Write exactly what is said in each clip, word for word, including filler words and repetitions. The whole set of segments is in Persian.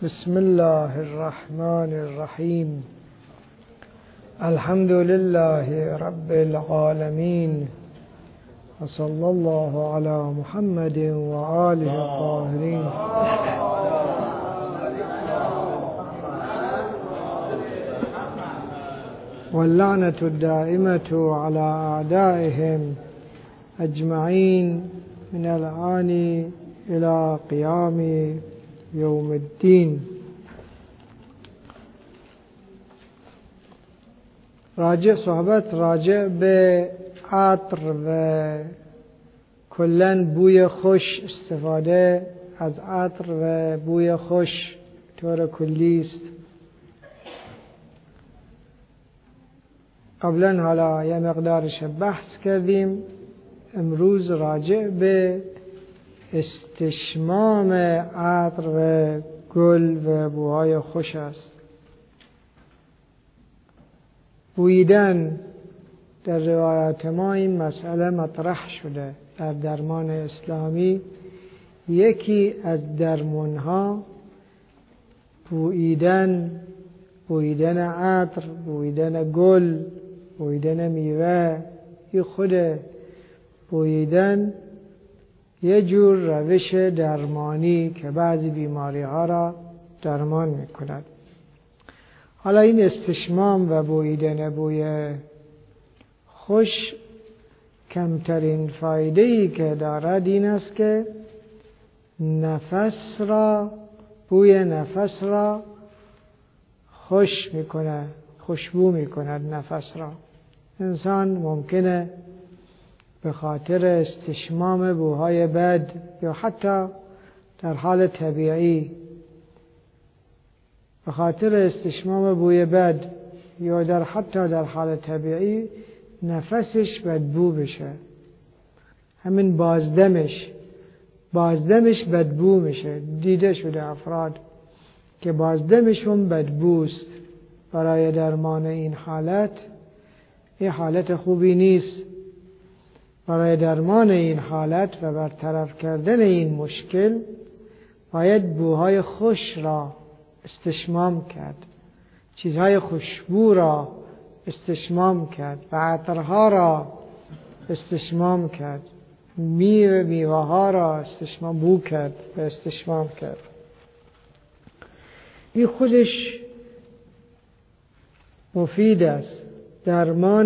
بسم الله الرحمن الرحیم. الحمد لله رب العالمین و صلی الله علی محمد و آله الطاهرین. واللعنة الدائمة على أعدائهم أجمعين من الآن إلى قيام يوم الدين. راجع صحبت راجع به عطر و کلاً بوی خوش، استفاده از عطر و بوی خوش طور کلی است. قبلا حالا یه مقدارش بحث کردیم. امروز راجع به استشمام عطر و گل و بوهای خوش است. بویدن در روایات ما این مسئله مطرح شده. در درمان اسلامی یکی از درمانها بویدن، بویدن عطر، بویدن گل، بویدن میوه. این خود بویدن یه جور روش درمانی که بعضی بیماری ها را درمان میکند. حالا این استشمام و بویدن بوی خوش کمترین فایده‌ای که دارد این است که نفس را، بوی نفس را خوش میکنه، خوشبو میکند نفس را. انسان ممکنه به خاطر استشمام بوهای بد یا حتی در حال طبیعی به خاطر استشمام بوی بد یا در حتی در حال طبیعی نفسش بدبو بشه. همین بازدمش بازدمش بدبو میشه. دیده شده افراد که بازدمشون بدبوست. برای درمان این حالت، این حالت خوبی نیست. برای درمان این حالت و برطرف کردن این مشکل باید بوهای خوش را استشمام کرد، چیزهای خوشبو را استشمام کرد و عطرها را استشمام کرد، میوه میوه ها را استشمام بو کرد و استشمام کرد. این خودش مفید است، درمان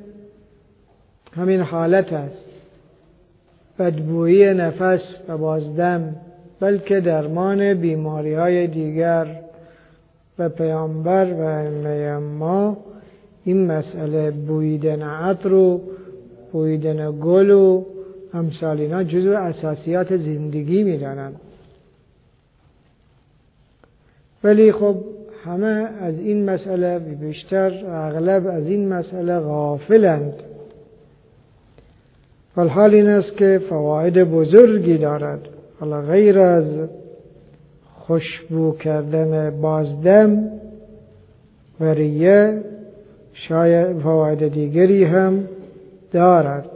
همین حالت است، بدبویی نفس و بازدم، بلکه درمان بیماری های دیگر. و پیامبر و ائمه ما این مسئله بویدن عطر و بویدن گل و امثال اینا جزو اساسیات زندگی میدانند. ولی خب همه از این مسئله، بیشتر اغلب از این مسئله غافلند. والحال این است که فواید بزرگی دارد. حالا غیر از خوشبو کردن بازدم و ریه شاید فواید دیگری هم دارد.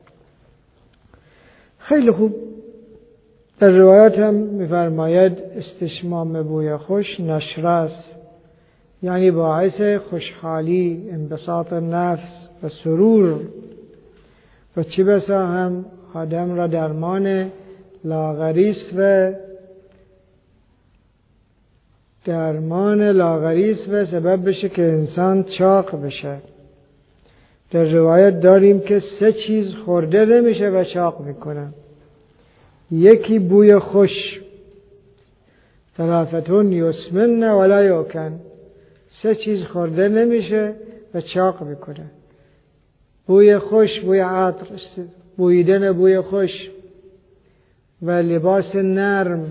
خیلی خوب. در روایت هم می‌فرماید استشمام بوی خوش نشره است، یعنی باعث خوشحالی، انبساط نفس و سرور و چه بسا هم آدم را درمان لاغریس و درمان لاغریس و سبب بشه که انسان چاق بشه. در روایت داریم که سه چیز خورده نمیشه و چاق میکنه. یکی بوی خوش، ثلاثتون یسمن ولا یوکن. سه چیز خورده نمیشه و چاق میکنه. بوی خوش، بوی عطر، بویدن بوی خوش و لباس نرم،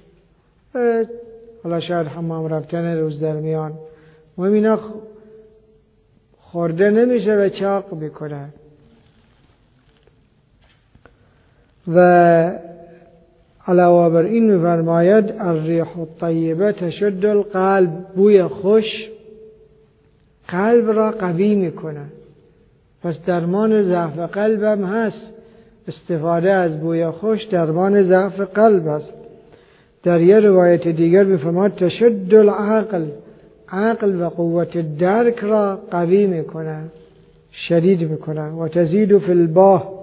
حالا شاید حمام رفتن روز در میان، مهم اینا خورده نمیشه و چاق میکنه. و علاوه بر این می‌فرماید الریح الطیبه تشد القلب. بوی خوش قلب را قوی میکنه. پس درمان ضعف قلب هم هست. استفاده از بوی خوش درمان ضعف قلب است. در یه روایت دیگر می‌فرماید تشد العقل، عقل و قوت درک را قوی میکنه، شدید میکنه. و تزید فی الباه،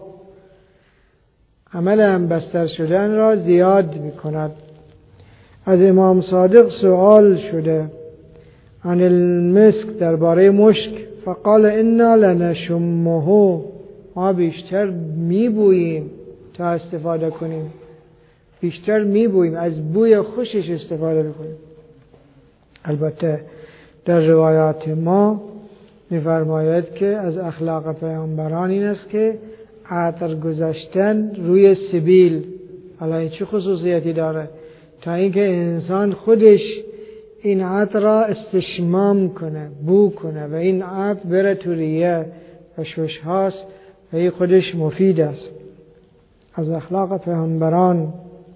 عمل هم بستر شدن را زیاد میکند. از امام صادق سوال شده عن المسک، درباره مشک، فقال انا لنشمه، ما بیشتر میبوییم تا استفاده کنیم، بیشتر میبوییم، از بوی خوشش استفاده میکنیم. البته در روایات ما می‌فرماید که از اخلاق پیامبران این است که عطر گذاشتن روی سبیل. حالا این چه خصوصیتی داره؟ تا اینکه انسان خودش این عطر را استشمام کنه، بو کنه و این عطر بره تو ریه و ششهاست و این خودش مفید است. از اخلاق پیامبران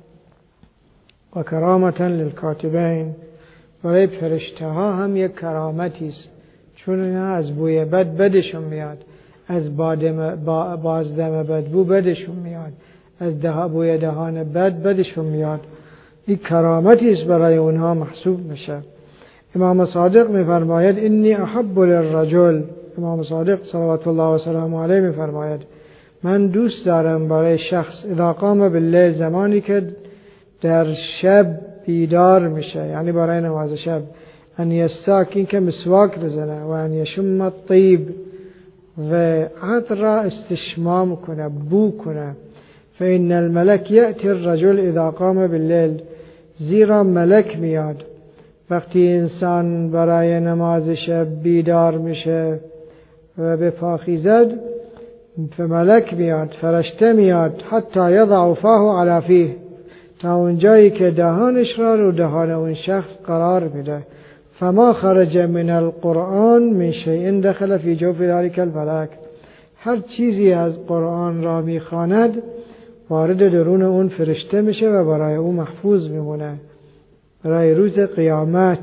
و کرامتا للکاتبین، برای فرشته ها هم یک کرامتی است، چون اینا از بوی بد بدشون میاد، از بادم با بازدم بدبو بدشون میاد، از ده بوی دهان بد بدشون میاد. این کرامتی است برای اونها محسوب میشه. امام صادق میفرماید انی احب للرجل، امام صادق صلوات الله و سلام علیه میفرماید من دوست دارم برای شخص اذا قام باللیل، زمانی که در شب بیدار میشه، یعنی برای نماز شب، ان یستاک، این که مسواک بزنه، و ان یشم الطیب، و عطر را استشمام کنه، بو کنه. فإن الملک یأتی الرجل اذا قام باللیل، زیرا ملک میاد وقتی انسان برای نماز شب بیدار میشه و به پا خیزد، فملک میاد، فرشته میاد، حتی یضع فاه علی فیه، تا اونجایی که دهانش را رو دهان اون شخص قرار میده. فما خرج من القرآن من شیء دخل فی جوف ذلک الملک، هر چیزی از قرآن را میخواند وارد درون اون فرشته میشه و برای اون محفوظ میمونه برای روز قیامت.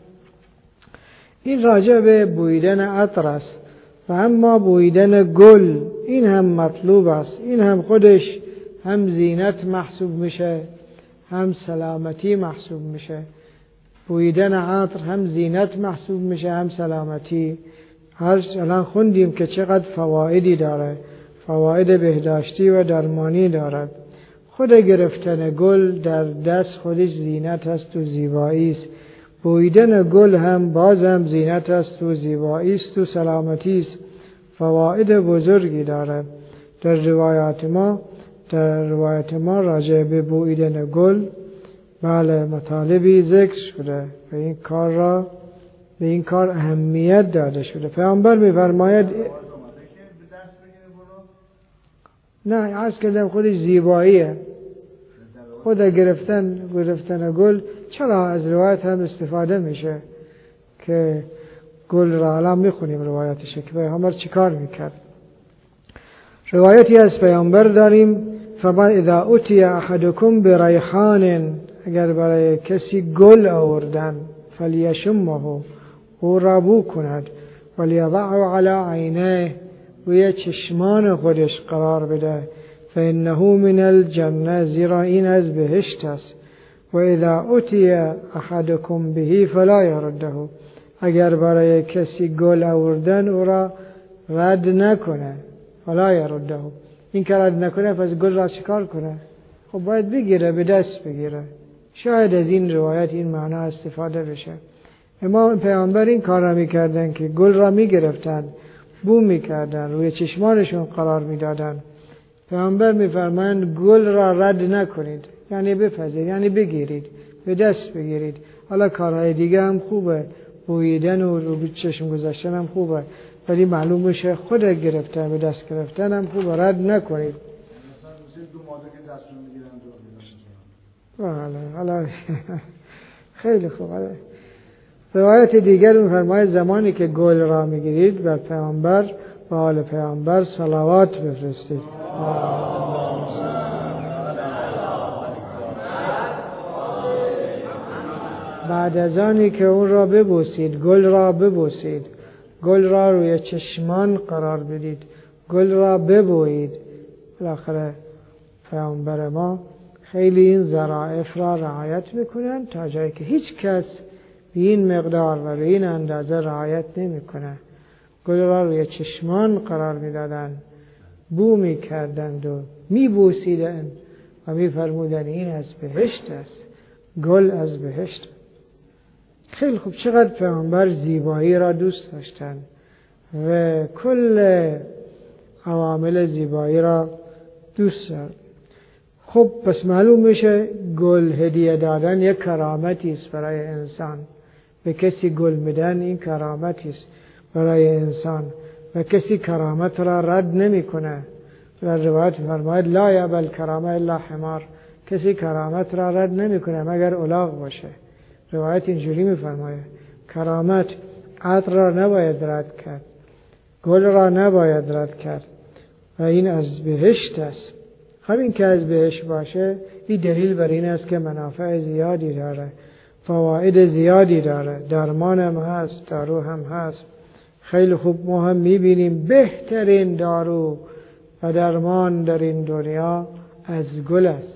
این راجع به بویدن عطر است. و اما بویدن گل، این هم مطلوب است. این هم خودش هم زینت محسوب میشه، هم سلامتی محسوب میشه. بویدن عطر هم زینت محسوب میشه، هم سلامتی. هر الان خوندیم که چقدر فوایدی داره، فواید بهداشتی و درمانی دارد. خود گرفتن گل در دست خودش زینت است و زیبایی است. بویدن گل هم باز هم زینت است و زیبایی است و سلامتی است. فواید بزرگی داره. در روایات ما در روایت ما راجع به بویدن گل بله مطالبی ذکر شده و این کار را به این کار اهمیت داده شده. پیامبر می‌فرماید نه، عرض کردم خودش زیباییه. خود گرفتن گرفتن گل، چرا از روایت هم استفاده میشه که گل را الان میخونیم روایتش که پیامبر چیکار میکرد. روایتی از پیامبر داریم فما اذا اوتی احدکم بریحان، اگر برای کسی گل آوردن فلیشمه، او را بو کند، ولیضعه علی عینه، روی چشمان خودش قرار بده، فانه من الجنه، زیرا این از بهشت است. و اذا اوتی احدکم به فلا یرده، اگر برای کسی گل آوردن او را رد نکنه، فلا یرده، این که رد نکنه پس گل را چیکار کنه؟ خب باید بگیره، به دست بگیره. شاید از این روایت این معنا استفاده بشه. اما پیامبر این کار را میکردن که گل را میگرفتن، بو میکردن، روی چشمانشون قرار میدادن. پیامبر میفرمایند گل را رد نکنید، یعنی بپذیرید، یعنی بگیرید، به دست بگیرید. حالا کارهای دیگه هم خوبه، بویدن و رو چشم گذاشتن هم خوبه، ولی معلوم بشه خود گرفتن، به دست گرفتن هم خوبه، رد نکنید. بله، حالا خیلی خوب. روایت دیگر می‌فرماید زمانی که گل را میگیرید بر پیامبر و آل پیامبر صلوات بفرستید. بعد از آنی که اون را ببوسید، گل را ببوسید، گل را روی چشمان قرار بدید، گل را ببویید. بالاخره پیامبر ما خیلی این ظرافت را رعایت میکنن تا جایی که هیچ کس به این مقدار و به این اندازه رعایت نمیکنه. گل را روی چشمان قرار میدادن، بو میکردند و میبوسیدند و میفرمودند این از بهشت است، گل از بهشت. خیلی خوب، چقدر پیامبر زیبایی را دوست داشتند و کل عوامل زیبایی را دوست دارد. خب پس معلوم میشه گل هدیه دادن یک کرامتی است برای انسان. به کسی گل میدن این کرامتی است برای انسان و کسی کرامت را رد نمیکنه. در روایت فرماید لا یقبل کرامه الا حمار، کسی کرامت را رد نمیکنه مگر الاغ باشه. روایت اینجوری میفرماید کرامت عطر را نباید رد کرد، گل را نباید رد کرد و این از بهشت است. همین که از بهشت باشه این دلیل بر این است که منافع زیادی داره، فواید زیادی داره، درمان هم هست، دارو هم هست. خیلی خوب، ما هم میبینیم بهترین دارو و درمان در این دنیا از گل است.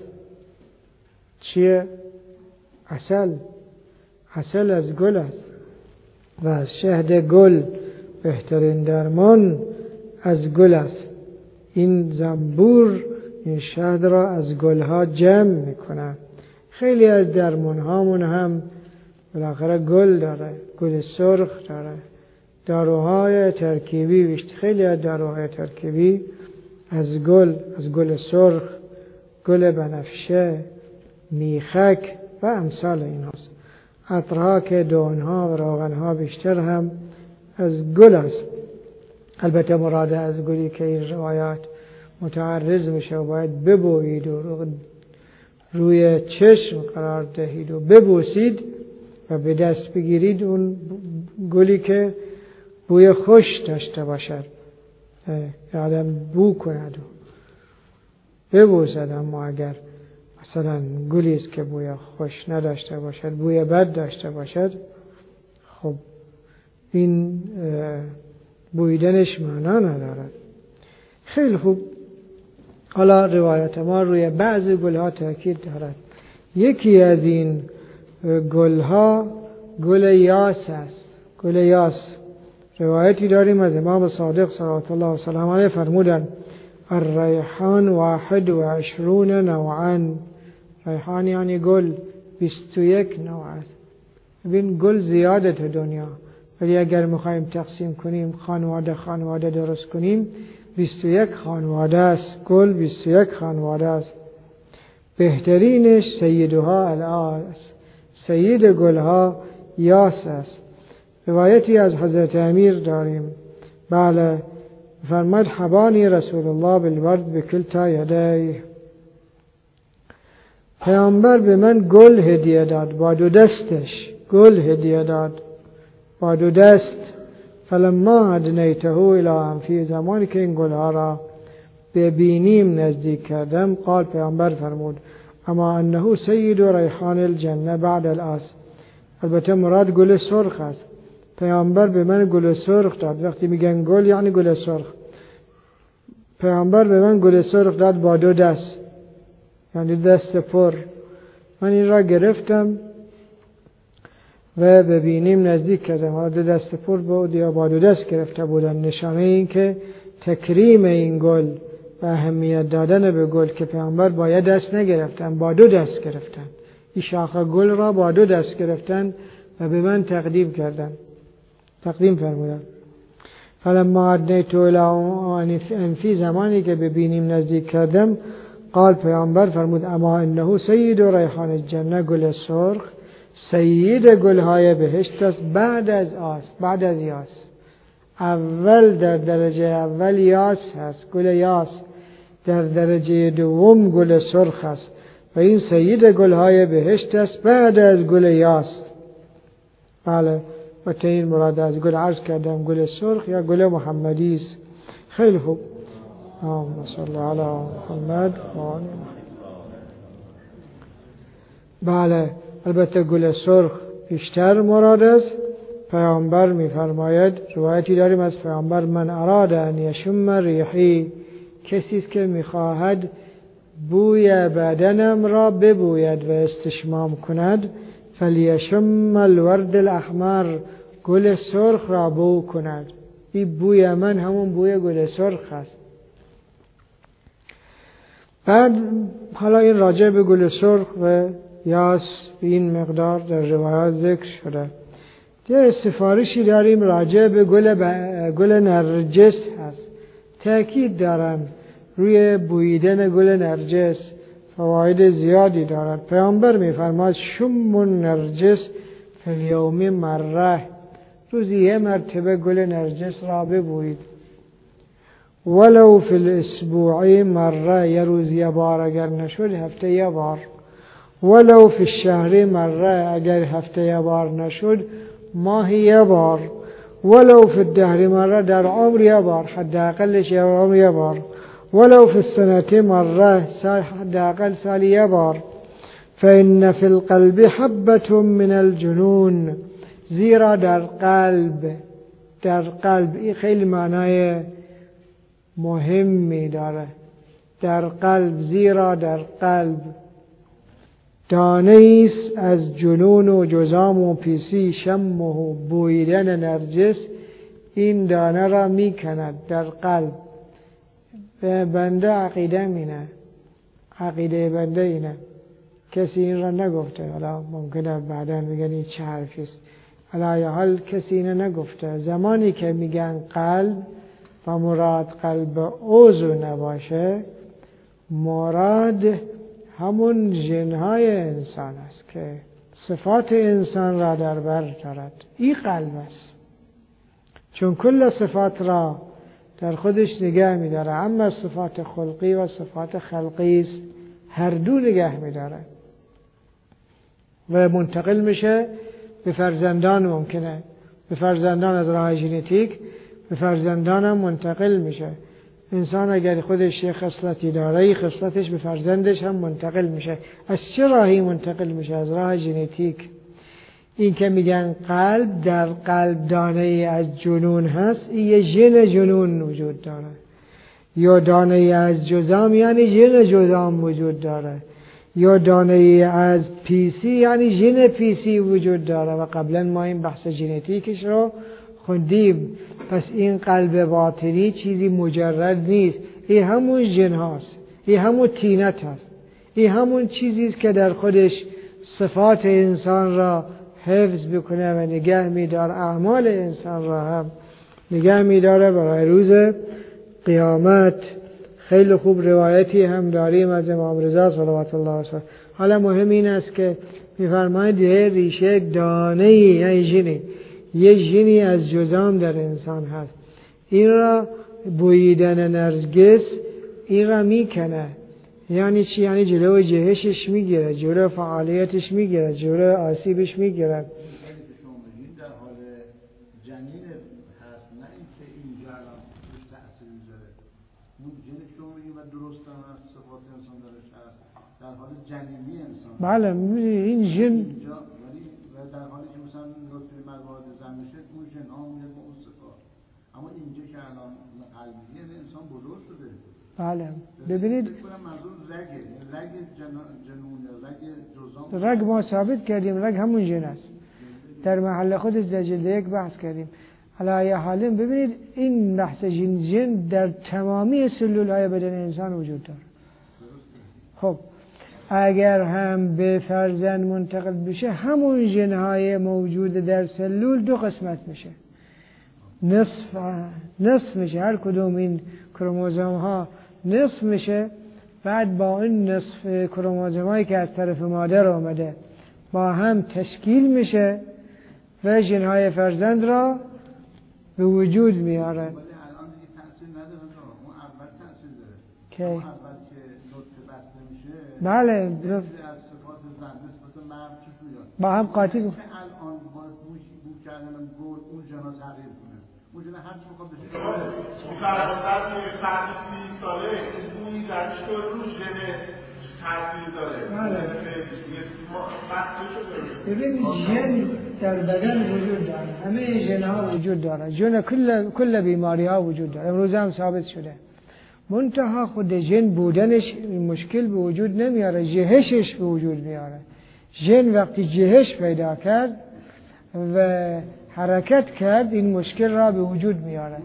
چیه؟ عسل. عسل از گل است و از شهد گل بهترین درمان از گل است. این زنبور این شهد را از گلها جمع میکنه. خیلی از درمان هامون هم بالاخره گل داره، گل سرخ داره. داروهای ترکیبی بیشتر، خیلی از داروهای ترکیبی از گل، از گل سرخ، گل بنفشه، میخک و امثال این هاست. عطرها که دهنها و روغنها بیشتر هم از گل است. البته مراد از گلی که این روایات متعرض میشه و باید ببویید و روی چشم قرار دهید و ببوسید و به دست بگیرید اون گلی که بوی خوش داشته باشد، آدم بو کند و ببوسد. اما اگر مثلا گلی است که بوی خوش نداشته باشد، بوی بد داشته باشد، خب این بویدنش معنا ندارد. خیلی خوب، حالا روایت ما روی بعض گلها تاکید دارد. یکی از این گلها گل یاس است. گل یاس روایتی داریم از امام صادق صلوات الله و سلام علیه فرمودند الریحان واحد و عشرون نوعا. ریحان یعنی گل، بیست و یک نوع است. ببین گل زیاده تو دنیا، ولی اگر میخوایم تقسیم کنیم، خانواده خانواده درست کنیم، بیست و یک خانواده است. گل بیست و یک خانواده است. بهترینش سیدها الاس، سید گلها یاس است. روایتی از حضرت امیر داریم، بله، فرمود حبانی رسول الله بالورد بکلتا یدیه، پیامبر به من گل هدیه داد با دو دستش، گل هدیه داد با دو دست. فلما ادنیته الی انفی، زمانی که این گلها را ببینیم نزدیک کردم، قال پیامبر فرمود اما انه سید ریحان الجنه بعد الاس. البته مراد گل سرخ است. پیامبر به من گل سرخ داد. وقتی میگن گل یعنی گل سرخ. پیامبر به من گل سرخ داد با دو دست، یعنی دست پر. من این را گرفتم و ببینیم نزدیک کردم. دو دست پر بود یا با دو دست گرفته بودن، نشانه این که تکریم این گل و اهمیت دادن به گل که پیامبر با یک دست نگرفتن، با دو دست گرفتن. این شاخه گل را با دو دست گرفتن و به من تقدیم کردن، تقدیم فرمودن. فلما ادنیت الی انفی، زمانی که ببینیم نزدیک کردم، قال پیامبر فرمود اما انه سید ریحان الجنه، گل سرخ سید گلهای بهشت است بعد از آس، بعد از یاس. اول در درجه اول یاس هست، گل یاس. در درجه دوم گل سرخ است و این سید گلهای بهشت است بعد از گل یاس. بله، و این مراد از گل عرض کردم گل سرخ یا گل محمدی است. خیلی خوب. اللهم صل علی محمد و آل محمد. بله، البته گل سرخ بیشتر مراد است. پیامبر می‌فرماید، روایتی داریم از پیامبر، من اراد ان یشم ریحی، کسی است که می‌خواهد بوی بدنم را ببوید و استشمام کند، فلیشم الورد الاحمر، گل سرخ را بو کند. این بوی من همون بوی گل سرخ است. بعد حالا این راجع به گل سرخ و یاس این مقدار در روایات ذکر شده. یه سفارشی داریم راجع به گل, ب... گل نرجس هست. تأکید دارن روی بویدن گل نرجس، فواید زیادی دارد. پیامبر می‌فرماید شم النرجس فی الیوم مره، روزی یه مرتبه گل نرجس را ببویید. ولو فی الاسبوع مره، یه روز یه بار، اگر نشد هفته یه بار. ولو فی الشهر مره، اگر هفته یه بار نشد ماهی یه بار. ولو فی الدهر مره، در عمر یه بار، حداقلش یه عمر یه بار. ولو فی السنة مره، حداقل سالی یه بار. فإن فی القلب حبة من الجنون، زیرا در قلب، در قلب این خیلی معنای مهمی داره. در قلب، زیرا در قلب دانه ایست از جنون و جزام و پیسی، شمه و بویدن نرجس این دانه را می کند در قلب. به بنده عقیده مینه، عقیده بنده اینه، کسی این را نگفته. حالا ممکنه بعداً بگن این چه حرفیست، علی حال کسی اینو نگفته. زمانی که میگن قلب و مراد قلب عضو نباشه، مراد همون جنهای انسان است که صفات انسان را در بر دارد. این قلب است، چون کل صفات را در خودش نگه می‌داره. اما صفات خلقی و صفات خلقی است، هر دو نگه می‌داره و منتقل میشه به فرزندان. ممکنه به فرزندان از راه ژنتیک به فرزندان هم منتقل میشه. انسان اگر خودش یه خصلتی داره، خصلتش به فرزندش هم منتقل میشه. از چه راهی منتقل میشه؟ از راه ژنتیک. این که میگن قلب، در قلب دانه ای از جنون هست، این یه ژن جنون وجود داره. یا دانه ای از جزام، یعنی ژن جزام وجود داره. یا دانه ای از پیسی، یعنی ژن پیسی وجود داره. و قبلا ما این بحث ژنتیکش رو خوندیم. پس این قلب باطنی چیزی مجرد نیست، این همون ژن هاست، این همون طینت هست، این همون چیزی است که در خودش صفات انسان را حفظ بکنه و نگه می‌داره، اعمال انسان را هم نگه می‌داره برای روز قیامت. خیلی خوب روایتی هم داریم از امام رضا صلوات الله علیه. حالا مهم این است که می‌فرماید یه ریشه دانه‌ای، یعنی ژنی، یه ژنی از جزام در انسان هست. این را بویدن نرگس این را میکنه. یعنی چی؟ یعنی جلو جهشش میگیره، جلو فعالیتش میگیره، جلو آسیبش میگیره. در حال جنین هست، نه اینکه اینجا الان روش تأثیر میذاره. اون جنی که شما میگید و درست هم هست، صفات انسان درش هست، در حال جنینی انسان. بله، این ژن اینجا یعنی در حالی که مثلا نطفه موارد زن میشه، اون ژن ها میاد با اون صفات. اما اینجا که الان قلبی انسان بزرگ شده. بله، ببینید منظور رگه، رگ جنون، رگ جزام. رگ ما ثابت کردیم، رگ همون ژن است. در محل خودش در جلد یک بحث کردیم. علی حالم ببینید این بحث ژن ژن در تمامی سلول های بدن انسان وجود داره. خب اگر هم به فرزند منتقل بشه، همون ژن های موجود در سلول دو قسمت میشه، نصف نصف میشه. هر کدوم این کروموزوم ها نصف میشه. بعد با این نصف کروموزوم هایی که از طرف مادر آمده با هم تشکیل میشه و ژن های فرزند را به وجود میاره. ولی الان دیگه تأثیر نداره، اون اول تأثیر داره. که اون اول که نطفه بسته میشه، بله، از صفات زن نسبت مرد چیز میاد، با هم قاطی که الان با بو بو کردن گل اون جنا تغییر کنه. اون جنا هر چی بخواد بشه اون فرزند فقط سی ساله اون درش تو رو ژن تاثیر داره. بله. ببین ژن در بدن وجود داره، همه ژن ها وجود داره، ژن کل کل بیماری ها وجود داره. امروز هم ثابت شده منتها خود جن بودنش مشکل به وجود نمیاره، جهشش به وجود میاره. جن وقتی جهش پیدا کرد و حرکت کرد این مشکل را به وجود میاره.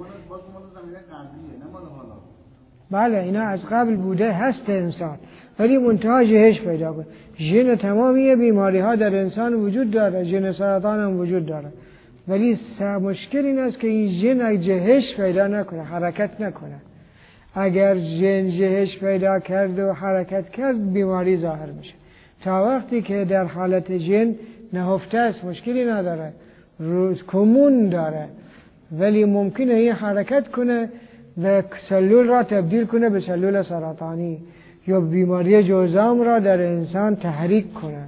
بله اینا از قبل بوده هست انسان، ولی منتها جهش پیدا کنه. جن تمامی بیماری ها در انسان وجود داره، جن سرطان هم وجود داره، ولی مشکل این است که این جن جهش پیدا نکنه، حرکت نکنه. اگر جن جهش پیدا کرد و حرکت کرد بیماری ظاهر میشه. تا وقتی که در حالت جن نهفته است مشکلی نداره، روز کمون داره، ولی ممکنه این حرکت کنه و سلول را تبدیل کنه به سلول سرطانی یا بیماری جذام را در انسان تحریک کنه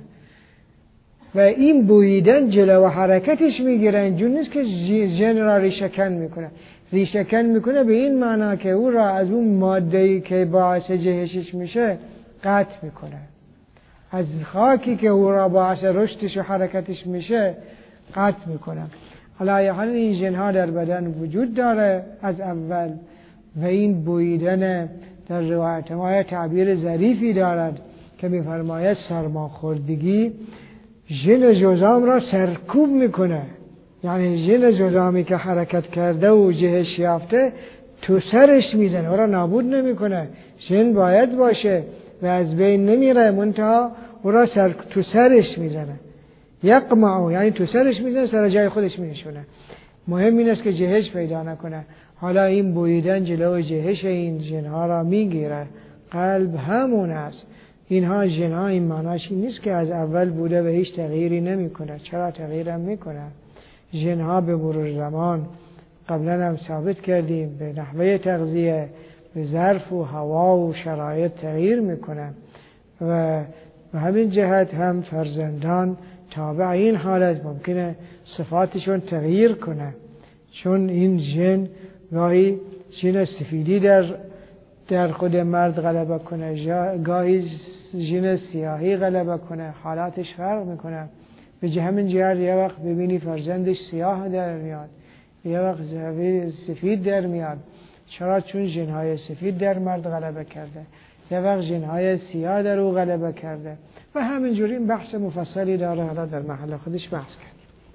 و این بویدن جلو حرکتش میگیره. اینجور نیست که جن را ریشه‌کن میکنه. ریشه‌کن میکنه به این معنا که او را از اون ماده‌ای که باعث جهشش میشه قطع میکنه، از خاکی که او را باعث رشدش و حرکتش میشه قطع میکنه. علی حال این جنها در بدن وجود داره از اول و این بویدن در روایت ما تعبیر ظریفی دارد که میفرماید سرماخوردگی جن جذام را سرکوب میکنه. یعنی جن جذامی که حرکت کرده و جهش یافته تو سرش میزنه، او را نابود نمیکنه. جن باید باشه و از بین نمیره، منتها او را سر تو سرش میزنه. یقمعو یعنی تو سرش میزنه، سر جای خودش میشونه. مهم این است که جهش پیدا نکنه. حالا این بویدن جلو جهش این جنها را میگیره. قلب همون است. اینها جنها این معناش این نیست که از اول بوده و هیچ تغییری نمیکنه. چرا تغییر هم میکنه؟ جنها به مرور زمان قبلا هم ثابت کردیم به نحوه تغذیه، به ظرف و هوا و شرایط تغییر میکنه و به همین جهت هم فرزندان تابع این حالت ممکنه صفاتشون تغییر کنه. چون این جن گاهی جن سفیدی در در خود مرد غلبه کنه، گاهی جن سیاهی غلبه کنه، حالاتش فرق میکنه. به همین جهت یه وقت ببینی فرزندش سیاه در میاد، یه وقت سفید در میاد. چرا؟ چون جنهای سفید در مرد غلبه کرده، یه وقت جنهای سیاه در او غلبه کرده و همینجوری این بحث مفصلی داره، حالا در محل خودش بحث کرد.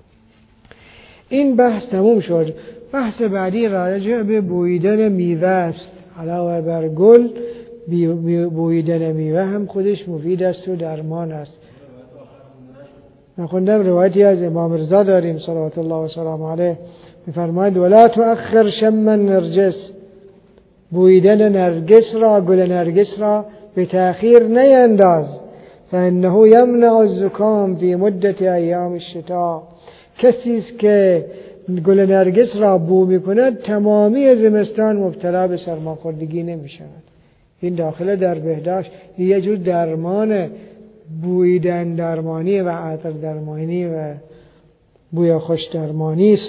این بحث تموم شد. بحث بعدی راجع به بویدن میوه است. علاوه بر گل بویدن میوه هم خودش مفید است و درمان است. من خوندم روایتی از امام رضا داریم صلوات الله و سلام علیه، میفرماید ولا تؤخر شم النرجس، بویدن نرگس را، گل نرگس را به تأخیر نینداز، فانه یمنع الزکام فی مدت ایام الشتاء. کسی است که گل نرگس را بو میکند تمامی زمستان مبتلا به سرماخوردگی نمی شود. این داخل در بهداشت یه جور درمان، بویدن درمانی و عطر درمانی و بوی خوش درمانی است.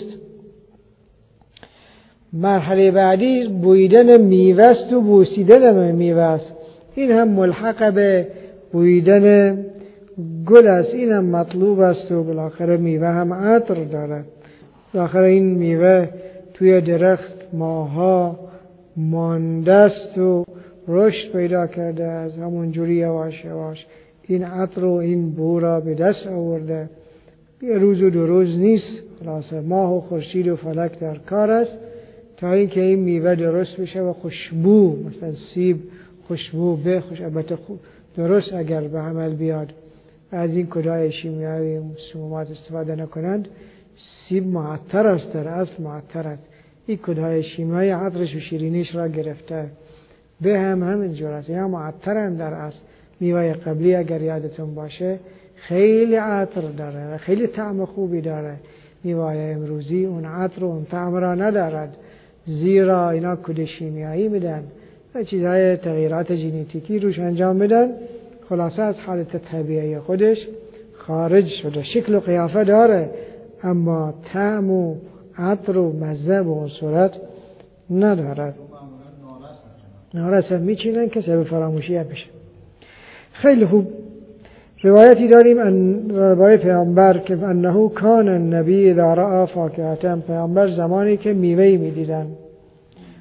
مرحله بعدی بویدن میوه است و بوسیدن میوه است. این هم ملحق به بویدن گل است، این هم مطلوب است و بالاخره میوه هم عطر دارد. بالاخره این میوه توی درخت ماها مانده است و رشد پیدا کرده، از همون جوری یواش یواش این عطر و این بو را به دست آورده. یه روز و دو روز نیست، خلاصه ماه و خورشید و فلک در کار است تا اینکه این میوه درست بشه و خوشبو، مثلا سیب خوشبو به خوش، البته درست اگر به عمل بیاد، از این کدای شیمیایی مسمومات استفاده نکنند. سیب معطر است، در اصل معطر است. این کدای شیمیایی عطرش و شیرینیش را گرفته. به هم همین جور است، یا معطرن در اصل. میوه قبلی اگر یادتون باشه خیلی عطر داره و خیلی طعم خوبی داره. میوه امروزی اون عطر و اون طعم را ندارد، زیرا اینا کد شیمیایی میدن و چیزهای تغییرات ژنتیکی روش انجام میدن. خلاصه از حالت طبیعی خودش خارج شده. شکل و قیافه داره اما طعم و عطر و مزه و اون صورت ندارد. نارس هم میچینن که سبب فراموشی هم بشه. خیلی خوب. روایتی داریم ان روایت پیامبر که انه کان النبی اذا رأى فاکهة، پیامبر زمانی که میوه‌ای میدیدن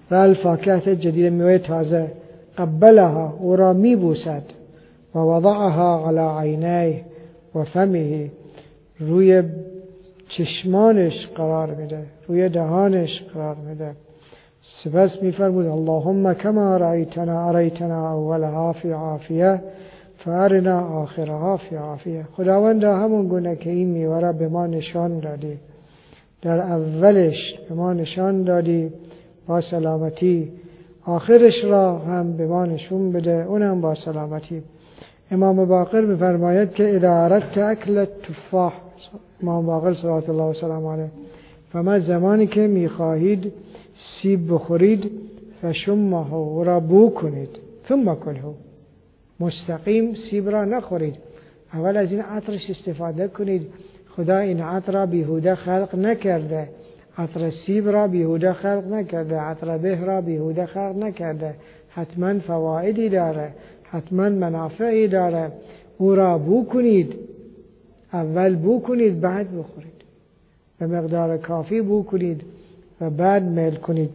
و الفاکهة جدید میوه تازه قبلها او را میبوسد و وضعها علی عینیه و فمه روی چشمانش قرار میده روی دهانش قرار میده سپس میفرمود اللهم کما رأیتنا ارایتنا اولها فی عافیه فارنا آخرها فی عافیه. خداوندا همون گونه که این میوه را به ما نشان دادی در اولش به ما نشان دادی با سلامتی آخرش را هم به ما نشون بده اونم با سلامتی. امام باقر میفرماید که اذا اردت اکل تفاح امام باقر صلوات الله و سلام علیه فما زمانی که میخواهید سیب بخورید فشمه و را بو کنید ثم کله مستقیم سیب را نخورید اول از این عطرش استفاده کنید. خدا این عطر را بیهوده خلق نکرده عطر سیب را بیهوده خلق نکرده عطر به را بیهوده خلق نکرده حتما فوائدی داره حتما منافعی داره او را بو کنید اول بو کنید بعد بخورید به مقدار کافی بو کنید و بعد میل کنید.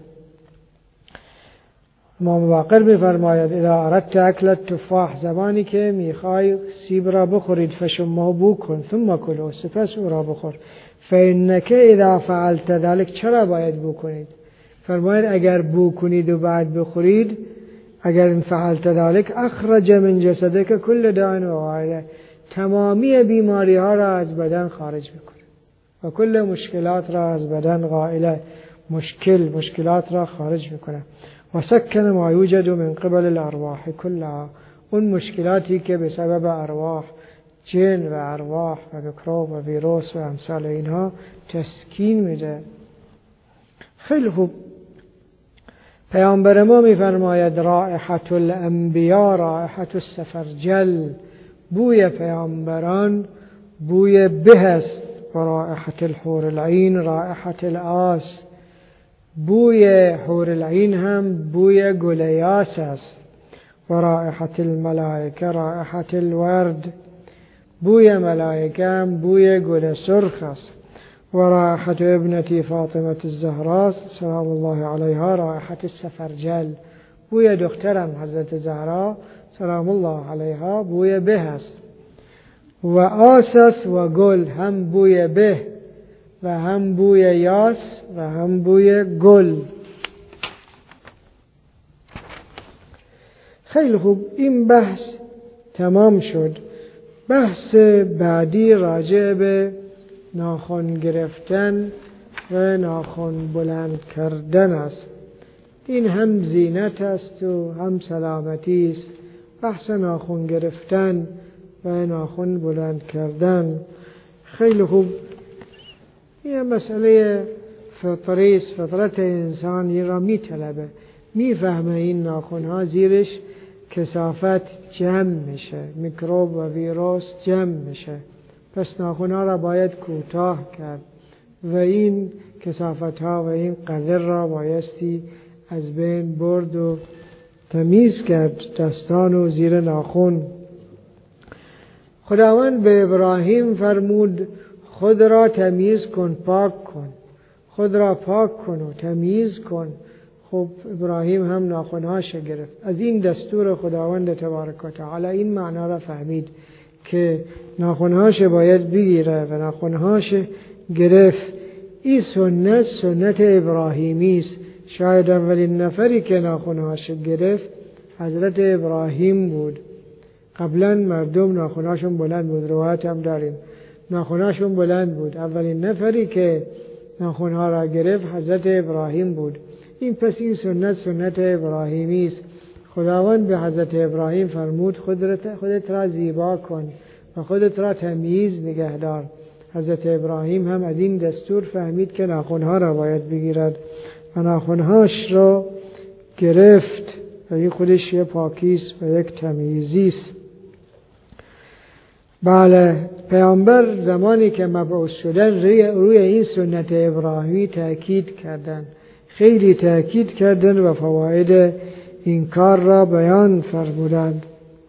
امام باقر میفرماید اذا اردت اکل التفاح زمانی که میخوای سیب را بخورید فشمه بو کن ثم کلوا سپس او را بخور فانک اذا فعلت ذلك چرا باید بو کنید؟ فرماید اگر بو کنید و بعد بخورید اگر ان فعلت ذلك اخرج من جسدك كل داء و وعیه تمامی بیماری ها را از بدن خارج میکنه و کل مشکلات را از بدن غائله مشکل مشکلات را خارج میکنه و سکن ما یوجد من قبل الارواح كلها اون مشکلاتی که به سبب ارواح جن و ارواح و میکروب و ویروس و امثال اینها تسکین میده. خیلی خوب. پیامبر ما میفرماید رائحة الانبیاء رائحة السفرجل بوی پیامبران بوی به است و رائحة الحور العین رائحة الاس بوی حور العین هم بوی گل یاس است و رائحة الملائکه رائحة الورد بوی ملائکه هم بوی گل سرخ است و رائحة ابنتی فاطمه الزهرا سلام الله علیها رائحة السفرجل بوی دخترم حضرت زهرا سلام الله علیها بوی به است و آسس و گل هم بوی به و هم بوی یاس و هم بوی گل. خیلی خوب این بحث تمام شد. بحث بعدی راجع به ناخن گرفتن و ناخن بلند کردن است. این هم زینت است و هم سلامتی است. بحث ناخن گرفتن و ناخن بلند کردن خیلی خوب. این مسئله فطری است. فطرت انسان این را می طلبه می فهمه این ناخن ها زیرش کثافت جمع میشه میکروب و ویروس جمع میشه پس ناخن ها را باید کوتاه کرد و این کثافت ها و این قذر را بایستی از بین برد و تمیز کرد دستان و زیر ناخن. خداوند به ابراهیم فرمود خود را تمیز کن پاک کن خود را پاک کن و تمیز کن. خب ابراهیم هم ناخنهاش گرفت. از این دستور خداوند تبارک و تعالی این معنا را فهمید که ناخنهاش باید بگیره و ناخنهاش گرفت. این سنت سنت ابراهیمی است. شاید اولین نفری که ناخنهاش گرفت حضرت ابراهیم بود. قبلا مردم ناخنهاشون بلند بود. روایت هم داریم ناخنهاشون بلند بود. اولین نفری که ناخنها را گرفت حضرت ابراهیم بود. این پس این سنت سنت ابراهیمی است. خداوند به حضرت ابراهیم فرمود خودت خودت را زیبا کن و خودت را تمیز نگه دار. حضرت ابراهیم هم از این دستور فهمید که ناخنها را باید بگیرد و ناخنهاش را گرفت و این خودش یک پاکیست و یک تمیزیست. بله پیامبر زمانی که مبعوث شدن روی این سنت ابراهیمی تأکید کردند. خیلی تأکید کردند و فواید این کار را بیان فرمودند.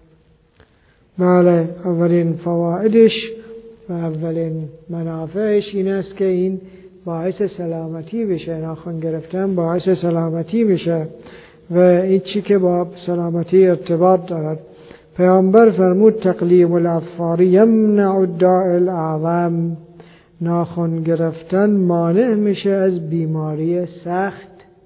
بله اولین فوایدش و اولین منافعش این است که این باعث سلامتی بشه، ناخن گرفتن باعث سلامتی بشه و این چی که با سلامتی ارتباط دارد. پیامبر فرمود تقلیم الاظفار یمنع الداء الاعظم، ناخن گرفتن مانع میشه از بیماری سخت.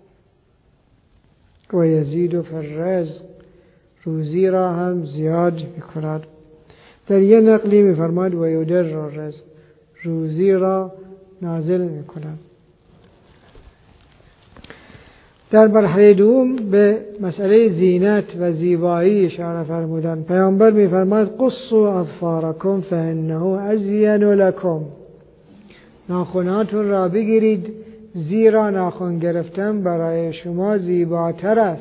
و یزید فی الرزق، روزی را هم زیاد میکند. در یه نقلی میفرماید و یدر الرزق، روزی را نازل میکند. در مرحله دوم به مسئله زینت و زیبایی اشاره فرمودن. پیامبر میفرماید قصوا اظفارکم فانه ازین لکم، ناخناتون را بگیرید زیرا ناخن گرفتن برای شما زیباتر است،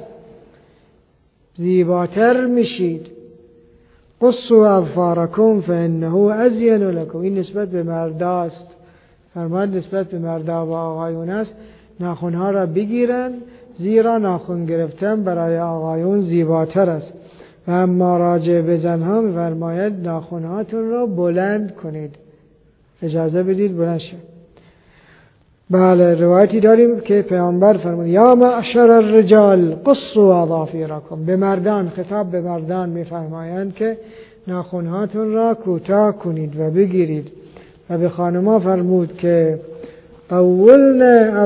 زیباتر میشید. قصوا اظفارکم فانه ازین لکم، این نسبت به مرداست، فرماید نسبت به مردا و آقایون است. ناخنها را بگیرن زیرا ناخن گرفتن برای آقایون زیباتر است. و اما راجع به زنها می‌فرماید ناخنهاتون را بلند کنید، اجازه بدید بلند شد. بله، روایتی داریم که پیامبر فرمود یا معشر الرجال قصوا اظافرکم، به مردان، خطاب به مردان می‌فرمایند که ناخنهاتون را کوتاه کنید و بگیرید. و به خانم‌ها فرمود که طولن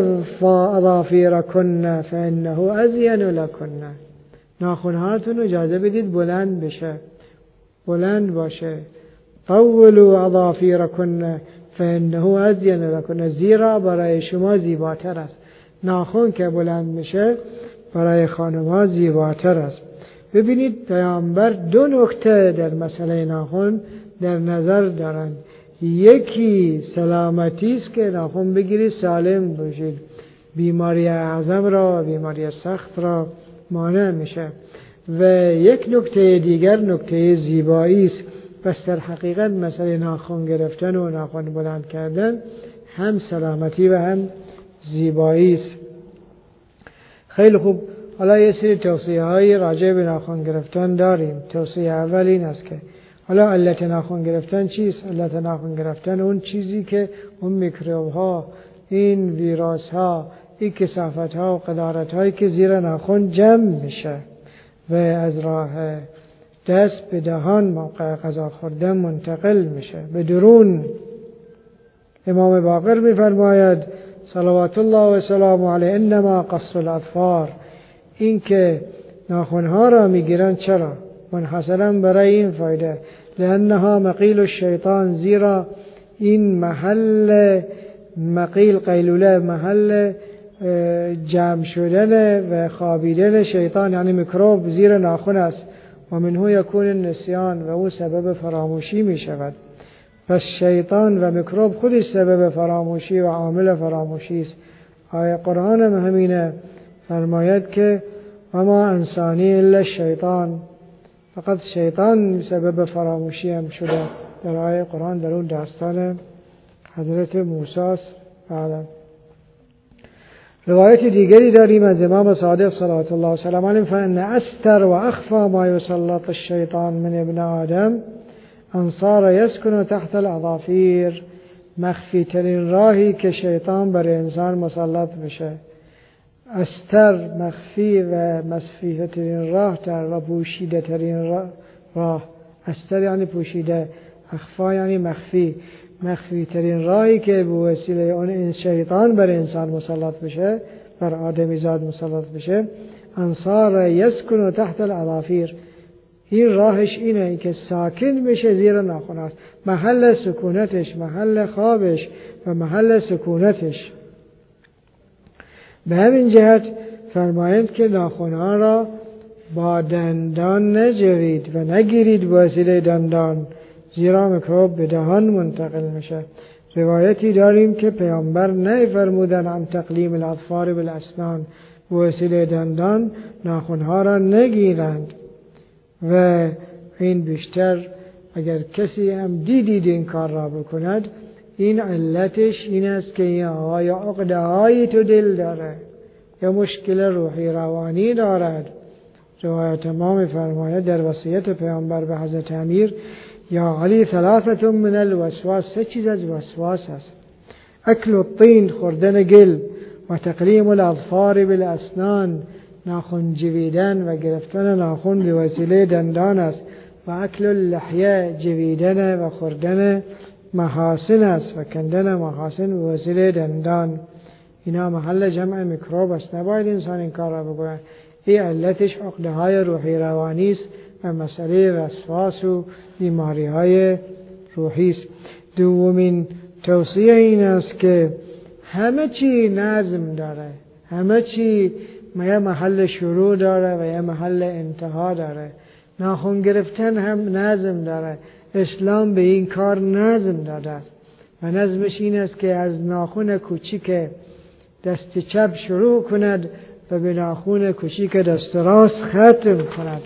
اظافرکن فانه ازین لکن، ناخنهاتون اجازه بدید بلند بشه، بلند باشه. طولوا اظافرکن فانه ازین لکن، زیرا برای شما زیباتر است. ناخن که بلند میشه برای خانم‌ها زیباتر است. ببینید پیامبر دو نکته در مسئله ناخن در نظر دارند. یکی سلامتی است که ناخن بگیرید سالم باشید، بیماری اعظم را، بیماری سخت را مانع میشه. و یک نکته دیگر نکته زیبایی است. پس در حقیقت مسئله ناخن گرفتن و ناخن بلند کردن هم سلامتی و هم زیبایی است. خیلی خوب، حالا یه سری توصیه های راجع به ناخن گرفتن داریم. توصیه اول این است که حالا علت ناخن گرفتن چیست؟ علت ناخن گرفتن اون چیزی که اون میکروب ها، این ویروس ها، این کثافت ها و قدارت هایی که زیر ناخن جمع میشه و از راه دست به دهان موقع غذا خوردن منتقل میشه به درون. امام باقر میفرماید صلوات الله و سلام علیه انما قص الاظفار، این که ناخنها را میگیرن چرا؟ منحصرا برای این فایده لانها مقیل الشیطان، زیرا این محل مقیل قیلوله، محل جمع شدن و خوابیدن شیطان یعنی میکروب زیر ناخن است. و منه یکون النسیان، و او سبب فراموشی می شود. پس شیطان و میکروب خودش سبب فراموشی و عامل فراموشی است. آیه قرآن هم همینه، فرماید که اما انسانی الا شیطان، فقط شیطان سبب فراموشی هم شده. در آیه قرآن در اون داستان حضرت موسی است. روایت دیگری داریم از امام صادق صلوات الله وسلم علیه فان استر و اخفى ما یسلط الشیطان من ابن آدم ان صار یسکن تحت الاظافیر، مخفی ترین راهی که شیطان بر انسان مسلط بشه. استر مخفی و مسفیه ترین راه تر و پوشیده ترین راه. استر یعنی پوشیده، اخفا یعنی مخفی. مخفی ترین راهی که به وسیله اون این شیطان بر انسان مسلط بشه، بر آدمی زاد مسلط بشه، انصار یسکن تحت الاظافیر، این راهش اینه که ساکن بشه زیر ناخن است، محل سکونتش، محل خوابش و محل سکونتش. به همین جهت فرمایند که ناخن‌ها را با دندان نجوید و نگیرید به وسیله دندان، زیرا میکروب به دهان منتقل میشه. روایتی داریم که پیامبر نفرمودن عن تقلیم الاظفار بالاسنان، به وسیله دندان ناخن‌ها را نگیرند. و این بیشتر اگر کسی هم دیدید این کار را بکند، این علتش این است که یا یا عقده هایی تو دل داره یا مشکل روحی روانی دارد. روایت ما می‌فرماید در وصیت پیامبر به حضرت امیر یا علی ثلاثه من الوسواس، سه چیز از وسواس است. اکل الطین خوردن گل و تقلیم الاظفار بالاسنان ناخن جویدن و گرفتن ناخن به وسیله دندان است و اکل اللحیه جویدن و خوردن محاسن است و کندن محاسن به وسیله دندان. اینا محل جمع میکروب است، نباید انسان این کار را بکنه. این علتش عقده های روحی روانی است و مسئله وسواس و بیماری های روحی است. دومین توصیه این است که همه چی نظم داره، همه چی یه محل شروع داره و یه محل انتها داره. ناخن گرفتن هم نظم داره. اسلام به این کار نظم داده است و نظمش این است که از ناخن کوچیک دست چپ شروع کند و به ناخن کوچیک دست راست ختم کند.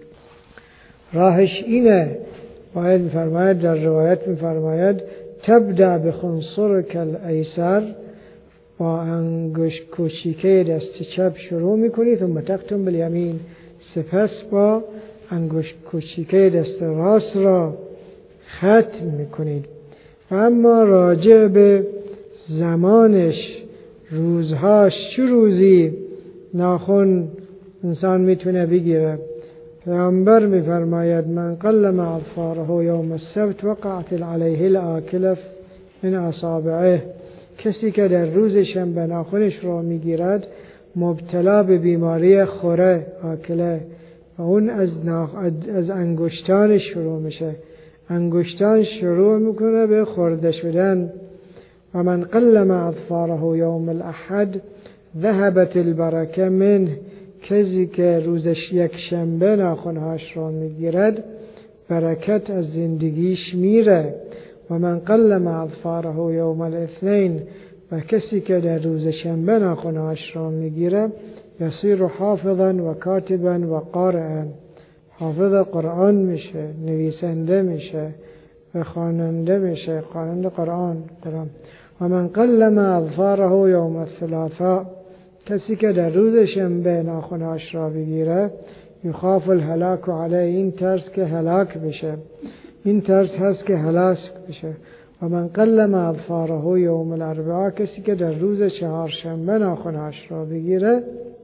راهش اینه. باید می‌فرماید در روایت می‌فرماید تبدأ بخنصرک الایسر، با انگشت کوچیکه دست چپ شروع می‌کنی ثم تختم بالیمین، سپس با انگشت کوچیکه دست راست را ختم می‌کنید. و اما راجع به زمانش، روزهاش، چه روزی ناخن انسان میتونه بگیره؟ پیامبر میفرماید من قلم اظفاره یوم السبت وقعت علیه الاکله من اصابعه. کسی که در روز شنبه ناخنش را میگیرد مبتلا به بیماری خوره، آکله، و اون از, ناخ... از انگشتان شروع میشه. انگشتان شروع میکنه به خورده شدن. و من قلم اظفاره یوم الاحد ذهبت البرکه منه. کسی که روزش یک شنبه ناخنهاش را میگیرد برکت از زندگیش میره. و من قلم اظفاره یوم الاثنین، و کسی که در روز شنبه ناخنهاش را میگیره یصیر حافظا و کاتبا و قارئا، حافظ قرآن میشه، نویسنده میشه و خواننده میشه، خواننده قرآن قرآن. و من قلم اظفاره یوم الثلاثاء، کسی که در روز شنبه ناخنهاش را بگیره یخاف الهلاک علیه، این ترس که هلاک بشه، این ترس هست که هلاک بشه. و من قلم اظفاره یوم الاربعاء، کسی که در روز چهارشنبه ناخنهاش را بگیره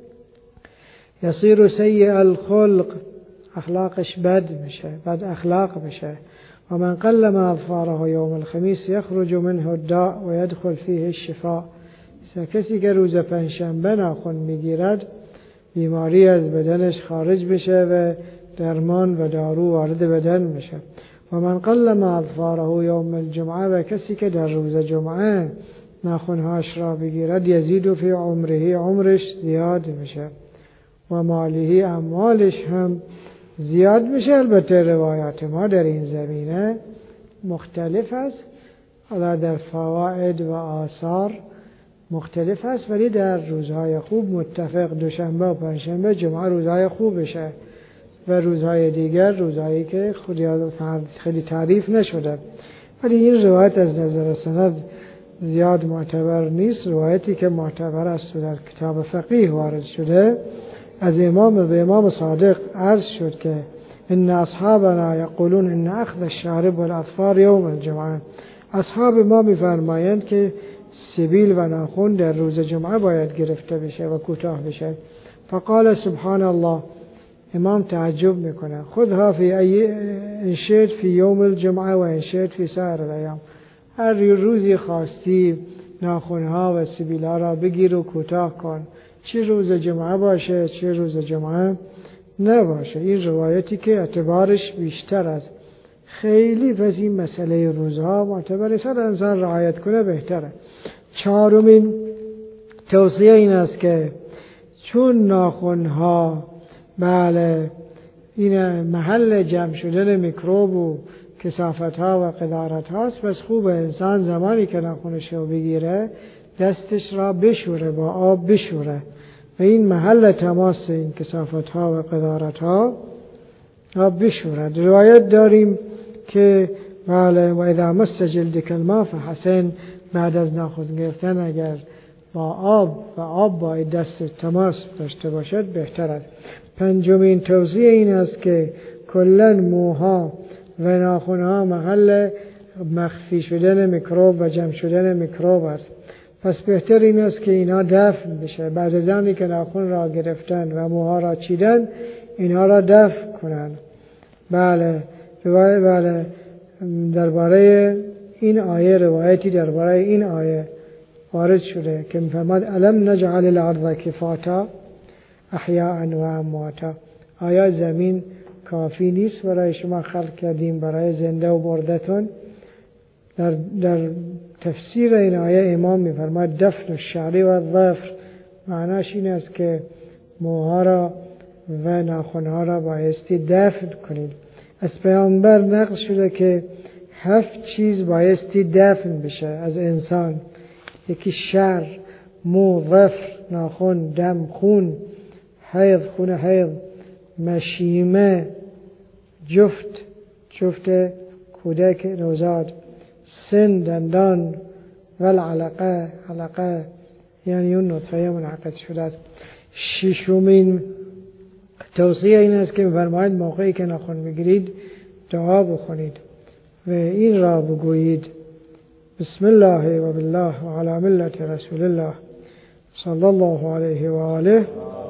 یصیر سیء الخلق، اخلاقش بد میشه، بد اخلاق میشه. و من قلم اظفاره یوم الخمیس یخرج منه الداء و یدخل فیه الشفاء، کسی که روز پنجشنبه ناخن میگیرد بیماری از بدنش خارج میشه و درمان و دارو وارد بدن میشه. و من قلم اظفاره یوم الجمعه، و کسی که در روز جمعه ناخنهاش را بگیرد یزید فی عمره، عمرش زیاد میشه و ماله، اموالش هم زیاد میشه. البته روایات ما در این زمینه مختلف است، حالا در فواید و آثار مختلف است، ولی در روزهای خوب متفق، دوشنبه و پنجشنبه جمعه روزهای خوبشه و روزهای دیگر روزهایی که خیلی تعریف نشده. ولی این روایت از نظر سند زیاد معتبر نیست. روایتی که معتبر است و در کتاب فقیه وارد شده از امام به امام صادق عرض شد که ان اصحابنا یقولون ان اخذ الشارب والاظفار یوم الجمعه، اصحاب ما میفرمایند که سبیل و ناخن در روز جمعه باید گرفته بشه و کوتاه بشه. فقال سبحان الله، امام تعجب میکنه، خذها فی ای انشئت فی یوم الجمعه و انشئت فی سایر الایام، هر روزی خواستی ناخنها و سبیلها را بگیر و کوتاه کن، چه روز جمعه باشه چه روز جمعه نباشه. این روایتی که اعتبارش بیشتر است. خیلی پس این مسئله روزها معتبر است، انسان رعایت کنه بهتره. چهارمین توصیه این است که چون ناخنها بله این محل جمع شدن میکروب و کثافت‌ها و قذارت هاست، پس خوب انسان زمانی که ناخنش رو بگیره دستش را بشوره، با آب بشوره و این محل تماس این کثافت‌ها و قذارت‌ها آب بشورد. روایت داریم که بله و اذا مس جلدک الماء فحسن، بعد از ناخن گرفتن اگر با آب و آب با دست تماس داشته باشد بهتر است. پنجمین توصیه این است که کلاً موها و ناخنها محل مخفی شدن میکروب و جمع شدن میکروب است. پس بهتر این است که اینا دفن بشه. بعد از آنی که ناخن را گرفتن و موها را چیدن، اینها را دفن کنند. بله روایت بله درباره این آیه روایتی درباره این آیه وارد شده که می‌فرماد الم نجعل الارض کفاتا احیاء و امواتا. آیا زمین کافی نیست برای شما خلق کردیم برای زنده و مردتون؟ در, در تفسیر این آیه امام می‌فرماد دفن الشعر و الظفر، معناش این است که موها را و ناخنها را بایستی دفن کنید. از پیامبر نقل شده که هفت چیز بایستی دفن بشه از انسان. یکی شعر، مو، ظفر، ناخن، دم، خون، حیض، خون حیض، مشیمه، جفت جفت کودک نوزاد، سن، دندان، و العلقه، علقه یعنی اون نطفه منعقد شده است. ششمین توصیه این است که می‌فرماید موقعی که ناخن میگیرید دعا بخونید و این را بگویید بسم الله و بالله و علی ملت رسول الله صلی الله علیه و آله.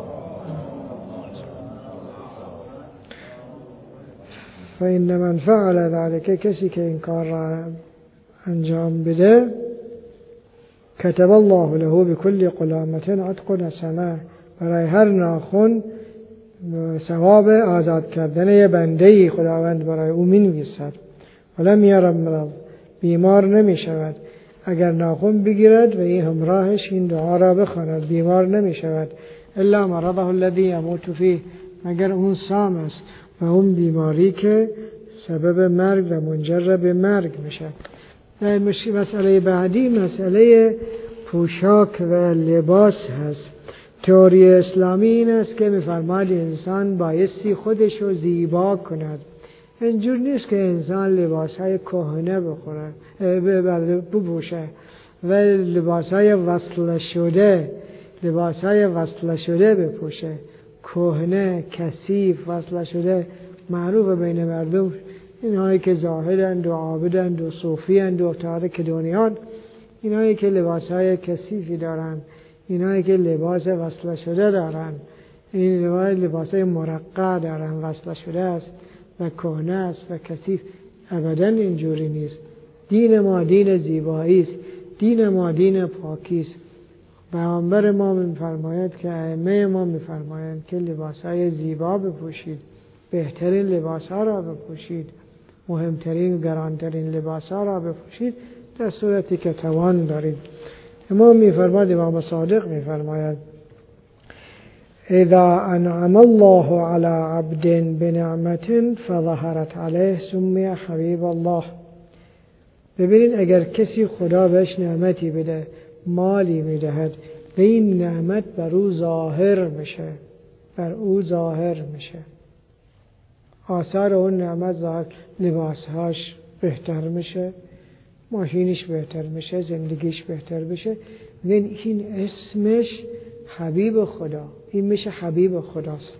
فإن من فعل ذلك، کسی که این کار را انجام بده، كتب الله له بكل قلامة عتق نسمه، برای هر ناخن ثواب آزاد کردن یه بنده‌ای خداوند برای او می‌نویسد. ولم یرم مرض، بیمار نمی شود. اگر ناخن بگیرد و این همراهش این دعا را بخواند بیمار نمی شود. الا مرضه الذی یموت فیه، مگر اون سام است و اون بیماری که سبب مرگ و منجر به مرگ میشه. مسئله بعدی مسئله پوشاک و لباس هست. تئوری اسلامی این است که می‌فرماید انسان بایستی خودش رو زیبا کند. اینجور نیست که انسان لباسهای کهنه بخوره بپوشه و لباسهای وصل شده لباسهای وصل شده بپوشه. کهنه، کثیف، وصل شده معروف بین مردم اینهایی که زاهدند و عابدند و صوفیند و تارک دنیان، اینهایی که لباسهای کثیفی دارند، اینهایی که لباس وصل شده دارند، این لباسهای مرقع دارند، وصل شده است و کهنه است و کثیف. ابداً اینجوری نیست. دین ما دین زیبایی است، دین ما دین پاکی است. پیامبر ما می‌فرماید که ائمه ما می‌فرمایند که لباسهای زیبا بپوشید، بهترین لباسها را بپوشید، مهمترین گرانترین لباسها را بپوشید در صورتی که توان دارید. امام می‌فرماید، امام صادق می‌فرماید اذا انعم الله على عبد بنعمة فظهرت عليه سمي حبیب الله. ببینید اگر کسی خدا بهش نعمتی بده، مالی میدهد و این نعمت بر او ظاهر میشه، بر او ظاهر میشه، آثار اون نعمت ظاهر، لباسهاش بهتر میشه، ماشینش بهتر میشه، زندگیش بهتر بشه، ببین این اسمش حبیب خدا، این میشه حبیب خداست.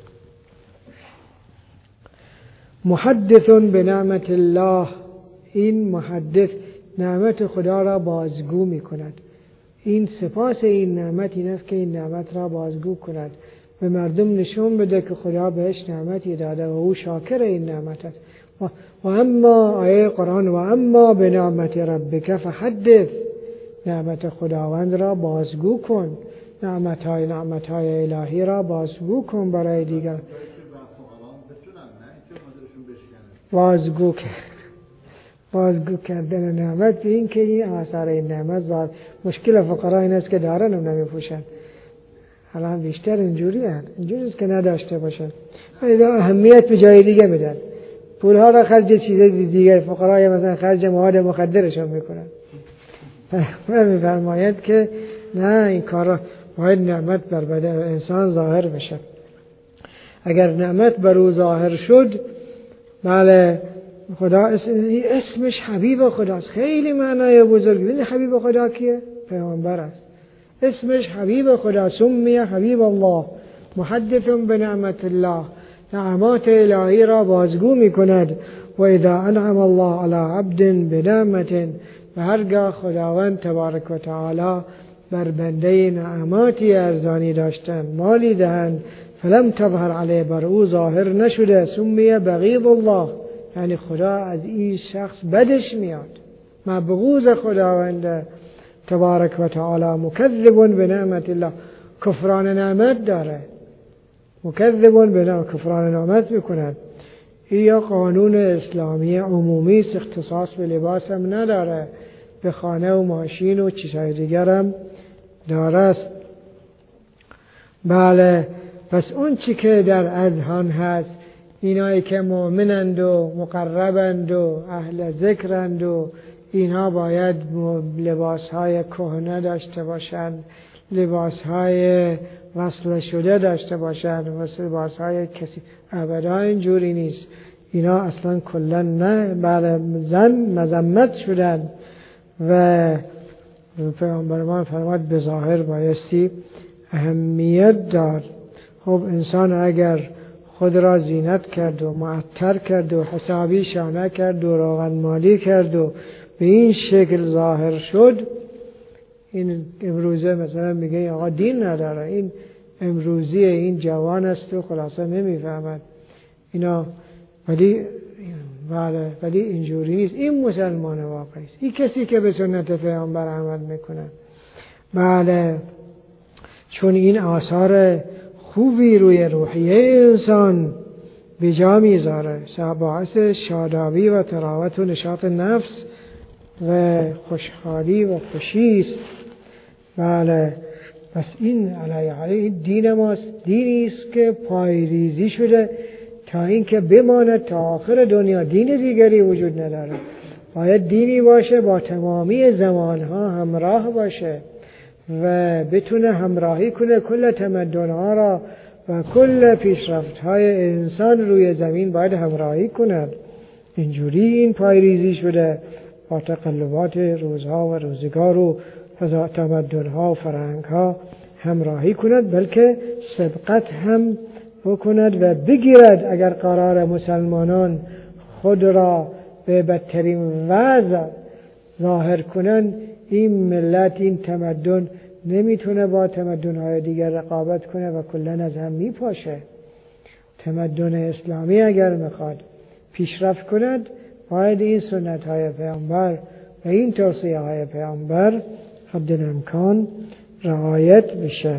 محدث به نعمت الله، این محدث نعمت خدا را بازگو میکند. این سپاس این نعمت این است که این نعمت را بازگو کند، به مردم نشون بده که خدا بهش نعمتی داده و او شاکر این نعمت است. و اما آیه قرآن و اما به نعمت ربک فحدث، نعمت خداوند را بازگو کن، نعمتهای نعمتهای الهی را بازگو کن برای دیگر. بازگو کرد بازگو کردن نعمت، این که این آثار این نعمت ظاهر. مشکل فقرا این است که دارن و نمیپوشن. الان بیشتر اینجوری هست، اینجوری است که نداشته باشن و اهمیت به جای دیگه میدن، پولها را خرج چیز دیگر، فقرای مثلا خرج مواد مخدرشون میکنن. و میفرماید که نه، این کارا باید نعمت بر بدن انسان ظاهر بشه. اگر نعمت بر او ظاهر شد، بله خدا اسمش حبیب خداست. خیلی معنای بزرگ. ببین حبیب خدا کیه؟ پیامبر است. اسمش حبیب خدا، سمی حبیب الله، محدث به نعمت الله. نعمات الهی را بازگو می کند. و اذا انعم الله علی عبد بنعمت، و هرگاه خداوند تبارک و تعالی بر بنده نعماتی ارزانی داشتن، مالی دهند، فلم تظهر علیه، بر او ظاهر نشده، سمیه بغیض الله، یعنی خدا از این شخص بدش میاد، مبغوض خداوند تبارک و تعالی، مکذب به نعمت الله، کفران نعمت داره، مکذب به نعمت، کفران نعمت میکند. این قانون اسلامی عمومی است، اختصاص به لباس هم نداره، به خانه و ماشین و چیزهای دیگر هم داره است. بله، پس اون چی که در اذهان هست، اینایی که مؤمنند و مقربند و اهل ذکرند و اینها باید لباسهای کهنه داشته باشند، لباسهای وصل شده داشته باشند، مثل لباسهای کسی، ابدا اینجوری نیست. اینا اصلا کلا نه، بله زن مذمت شدن و پیامبرمان فرمود به ظاهر بایستی اهمیت داد. خب انسان اگر خود را زینت کرد و معطر کرد و حسابی شانه کرد و روغن مالی کرد و به این شکل ظاهر شد، این امروزه مثلا میگه آقا دین نداره، این امروزی این جوان است و خلاصه نمیفهمد اینا، ولی بله ولی اینجوری نیست. این مسلمان واقعی است، این کسی که به سنت پیامبر عمل میکنه. بله، چون این آثار خوبی روی روحیه انسان به جا میذاره، باعث شادابی و تراوت و نشاط نفس و خوشحالی و خوشی است. بله، پس این علیه علیه دین ماست، دینی است که پایریزی شده تا اینکه بماند تا آخر دنیا، دین دیگری وجود نداره. باید دینی باشه با تمامی زمانها همراه باشه و بتونه همراهی کنه کل تمدنها را و کل پیشرفت‌های انسان روی زمین باید همراهی کند. اینجوری این پایریزی شده، با تقلبات روزها و روزگار و تمدنها و فرهنگها همراهی کند، بلکه سبقت هم بکند و بگیرد. اگر قرار مسلمانان خود را به بدترین وضع ظاهر کنند، این ملت، این تمدن نمیتونه با تمدن‌های دیگر رقابت کنه و کلاً از هم میپاشه. تمدن اسلامی اگر میخواد پیشرفت کند، باید این سنت‌های پیامبر و این توصیه‌های پیامبر حد امکان رعایت بشه.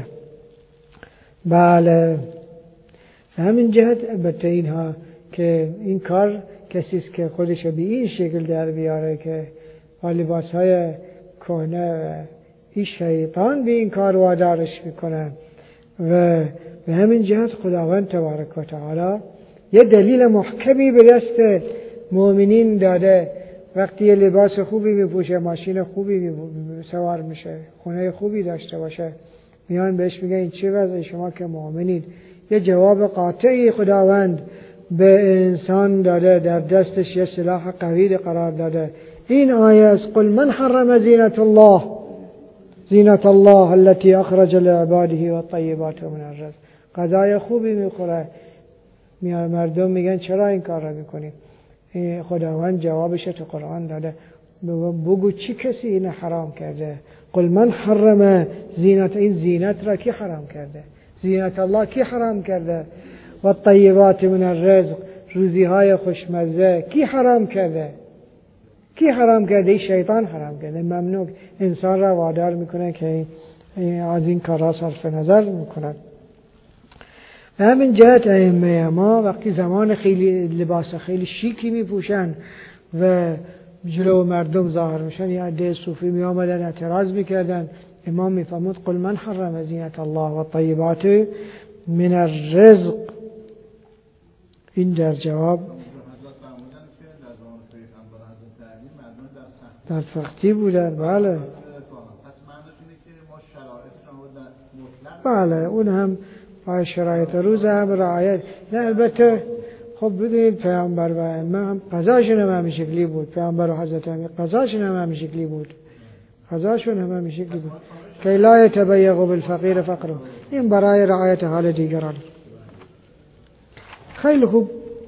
بله، همین جهت البته اینها که این کار کسی است که خودش به این شکل در بیاره که با لباس‌های کهنه، این شیطان به این کار وادارش میکنه و به همین جهت خداوند تبارک و تعالی یه دلیل محکمی به دست مؤمنین داده. وقتی یه لباس خوبی میپوشه، ماشین خوبی سوار میشه، خونه خوبی داشته باشه، میان بهش میگه این چه وضع شما که مؤمنید؟ یه جواب قاطعی خداوند به انسان داده، در دستش یه سلاح قوی قرار داده. این آیه از قل من حرم زینت الله زینت الله التي اخرج لعباده والطیبات من الرزق. غذای خوبی میخوره، میان مردم میگن چرا این کار را میکنی؟ خداوند جوابش تو قرآن داده، بگو چی کسی این حرام کرده؟ قل من حرم زینت، این زینت را کی حرام کرده؟ زینت الله کی حرام کرده؟ و الطیبات من الرزق، روزی های خوشمزه کی حرام کرده؟ کی حرام کرده؟ شیطان حرام کرده. ممنوع انسان را وادار میکنه که از این کارها صرف نظر میکنه. به همین جهت ائمه ما وقتی زمان خیلی لباس خیلی شیکی میپوشن و جلو مردم ظاهر میشن، یا عده صوفی می آمدن اعتراض میکردن، امام میفرمود قل من حرم زینت الله و الطیبات من الرزق. این در جواب در سختی بودن. بله بله، اون هم با شرایط روز هم رعایت. نه البته خب بدونید پیامبر و ائمه هم قضاشون هم همین شکلی بود. پیامبر و حضرت امیر قضاشون هم همین شکلی بود. قضاشون هم همین شکلی بود که لا یتبیغ بالفقیر فقره. این برای رعایت حال دیگران. خیلی خوب.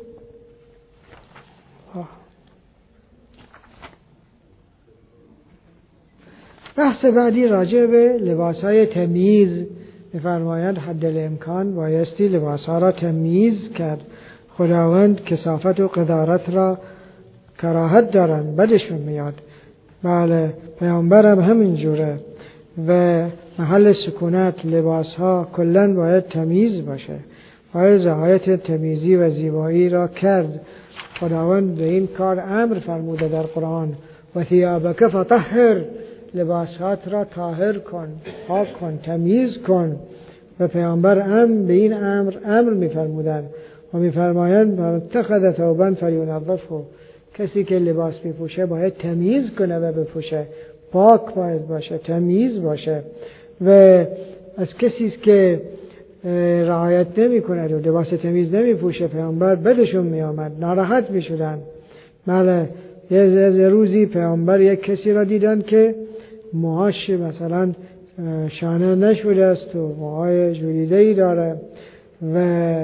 بحث بعدی راجع به لباسهای تمیز می‌فرمایند حد الامکان بایستی لباسها را تمیز کرد. خداوند کثافت و قذارت را کراهت دارن، بدشون میاد. بله، پیامبرم همین جوره. و محل سکونت لباسها کلن باید تمیز باشه، باید رعایت تمیزی و زیبایی را کرد. خداوند به این کار امر فرموده در قرآن: و ثیابک فطهر، لباسات را طاهر کن، پاک کن، تمیز کن. و پیامبر هم به این امر امر می‌فرمودند و می‌فرمایند: من اتخذ ثوبا فلینظفه، کسی که لباس می‌پوشه باید تمیز کنه و بپوشه، پاک باید باشه، تمیز باشه. و از کسی که رعایت نمی‌کنه و لباس تمیز نمی‌پوشه، پیامبر بدشون می‌آمد، ناراحت می‌شدند. بله، یه روزی پیامبر یک کسی را دیدن که موهاش مثلا شانه نشده است و موهای جولیده‌ای داره و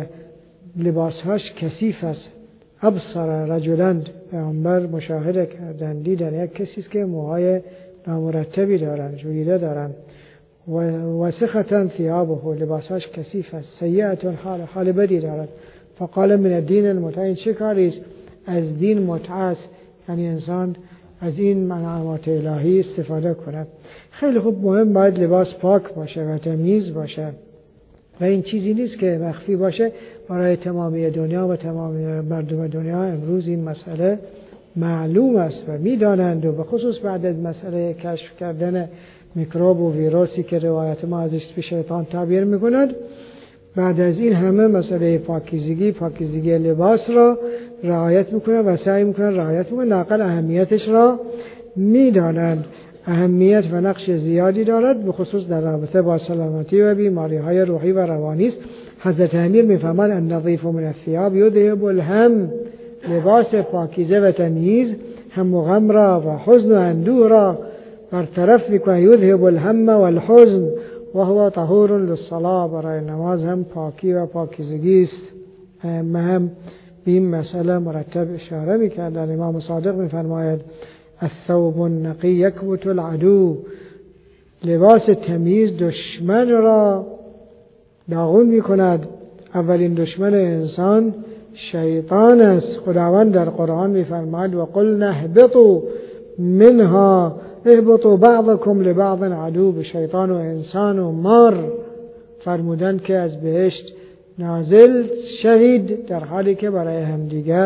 لباسهاش کثیف است. ابصر رجلند، پیامبر مشاهده کردن، دیدن یک کسی که موهای نامرتبی دارن، جولیده دارن. و وسختن ثیابه، لباسهاش کثیف است. سیئة الحال، حال بدی دارد. فقال من الدین المتع، این چه کاری است؟ از دین متع است، یعنی انسان از این منعمات الهی استفاده کند. خیلی خوب، مهم باید لباس پاک باشه و تمیز باشه و این چیزی نیست که مخفی باشه. برای تمامی دنیا و تمامی مردم دنیا امروز این مسئله معلوم است و میدانند، و به خصوص بعد از مسئله کشف کردن میکروب و ویروسی که روایت ما ازش به شیطان تعبیر میکند، بعد از این همه مسئله پاکیزگی پاکیزگی لباس را رعایت میکنه و سعی میکنه رعایت میکنه، ناقل اهمیتش را میدانند. اهمیت و نقش زیادی دارد، به خصوص در رابطه با سلامتی و بیماری های روحی و روانی است. حضرت امیر میفرماد: النظیف من الثیاب یذهب الهم، لباس پاکیزه و تمیز هم و غم را و حزن و اندوه را برطرف میکنه. یذهب الهم والحزن و هو طهور للصلاة، برای نماز هم پاکی و پاکیزگی است. هم به این مسئله مرتب اشاره میکردن. امام صادق میفرماید: الثوب النقی یکبت العدو، لباس تمیز دشمن را داغون میکند. اولین دشمن انسان شیطان است. خداوند در قرآن میفرماید: و قلنا اهبطوا منها اهبطوا بعضکم لبعض عدو، به شیطان و انسان و مار فرمودن که از بهشت نازل شوید، در حالی که برای همدیگر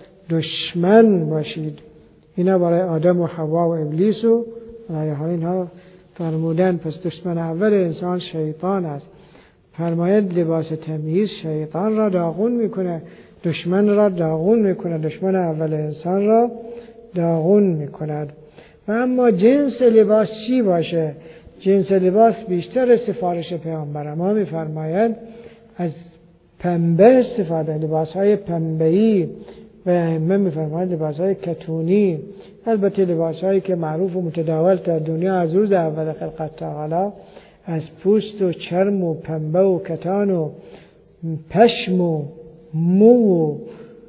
دشمن باشید. اینا برای آدم و حوا و ابلیس و برای حال اینها فرمودن. پس دشمن اول انسان شیطان است. فرماید لباس تمیز شیطان را داغون میکنه، دشمن را داغون میکنه، دشمن اول انسان را داغون میکند. و اما جنس لباس چی باشه؟ جنس لباس بیشتر سفارش پیامبر ما میفرماید از پنبه استفاده، لباس های پنبه‌ای، و ائمه میفرماید لباس های کتونی. البته لباس هایی که معروف و متداول در دنیا از روز اول خلقت تعالی از پوست و چرم و پنبه و کتان و پشم و مو و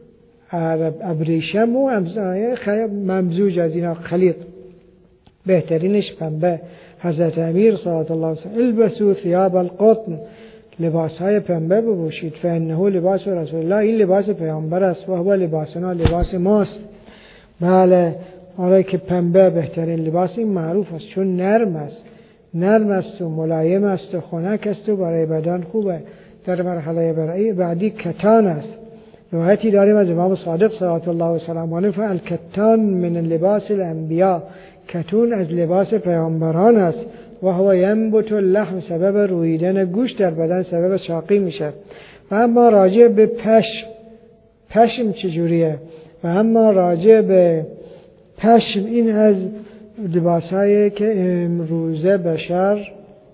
ابریشم و ممزوج از اینا خلیط، بهترینش پنبه. حضرت امیر صلی الله علیه و سلم: البسوا ثیاب القطن، لباس های پنبه بپوشید، فانه لباس رسول الله، این لباس پیامبر است، و هو لباسنا، لباس ماست. بله، حالا که پنبه بهترین لباس، این معروف است چون نرم است، نرم است و ملایم است و خنک است و برای بدن خوبه. در مرحله بعدی کتان است. روایتی داریم از امام صادق صلوات الله و سلامه علیه: الکتان من لباس الانبیاء، کتون از لباس پیامبران است. و هو ینبت اللحم، سبب رویدن گوشت در بدن، سبب شاقی میشه. و اما راجع به پشم، پشم چجوریه؟ و اما راجع به پشم، این از لباسایی که امروزه بشر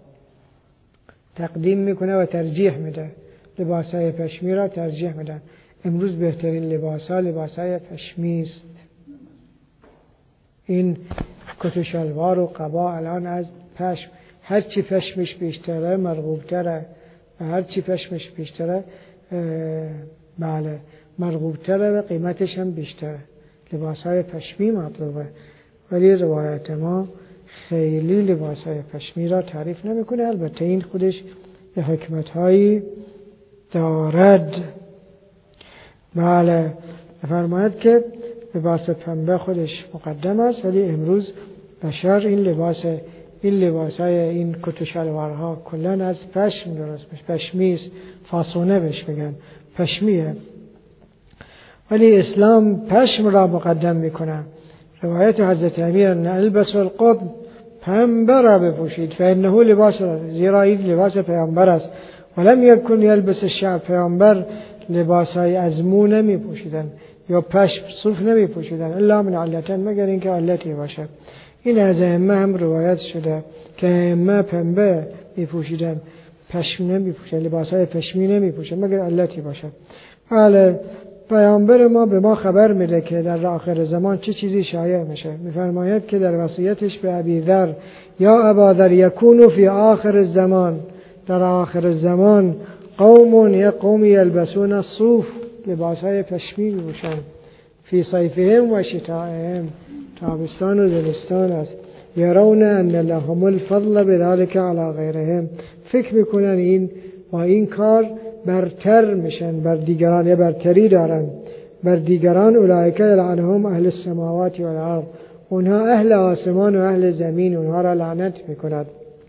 تقدیم میکنه و ترجیح میده، لباسای پشمی را ترجیح میدن. امروز بهترین لباسا لباسای پشمی است. این کت و شلوار و قبا الان از پشم، هر چی پشمش بیشتره مرغوبتره و هر چی پشمش بیشتره بله مرغوب‌تره و قیمتش هم بیشتره. لباسهای پشمی مطلوبه، ولی روایت ما خیلی لباسهای پشمی را تعریف نمیکنه. البته این خودش یه حکمتهایی دارد. بله فرماید که لباس پنبه خودش مقدم است، ولی امروز بشر این لباس این لباسهای این کت و شلوارها کلا از پشم درست میشه، پشمی است، فاسونه بهش میگن، پشمیه. ولی اسلام پشم را مقدم میکنه. روایت حضرت امیر ان البسوا القطن، پنبه را بپوشید، فانه لباس را، زیرا این لباس پیامبر است. ولم یکن یلبس الشعب، پیامبر لباسهای از مو نمی پوشیدن یا پشم صوف نمی پوشیدن الا من علتن، مگر اینکه علتی باشه. این از ائمه هم روایت شده که ائمه پنبه می پوشیدن، پشم نمی پوشیدن، لباسهای پشمی نمی پوشیدن مگر علتی باشه. بله پیامبر ما به ما خبر میده که در آخر زمان چه چیزی شایع میشه. میفرماید که در وصیتش به ابی ذر، یا ابا ذر یکون فی آخر الزمان، در آخر زمان قوم یا قومی یلبسون الصوف، لباسهای پشمی میپوشن، فی صیفهم و شتائهم، تابستان و زمستان است. یرون ان لهم الفضل بذلك علی غیرهم، فکر میکنن این با این کار برتر میشن بر دیگران، یا برتری دارن بر دیگران. اولئک یلعنهم اهل السماوات والارض، اونها اهل آسمان و اهل زمین اونها را لعنت میکند.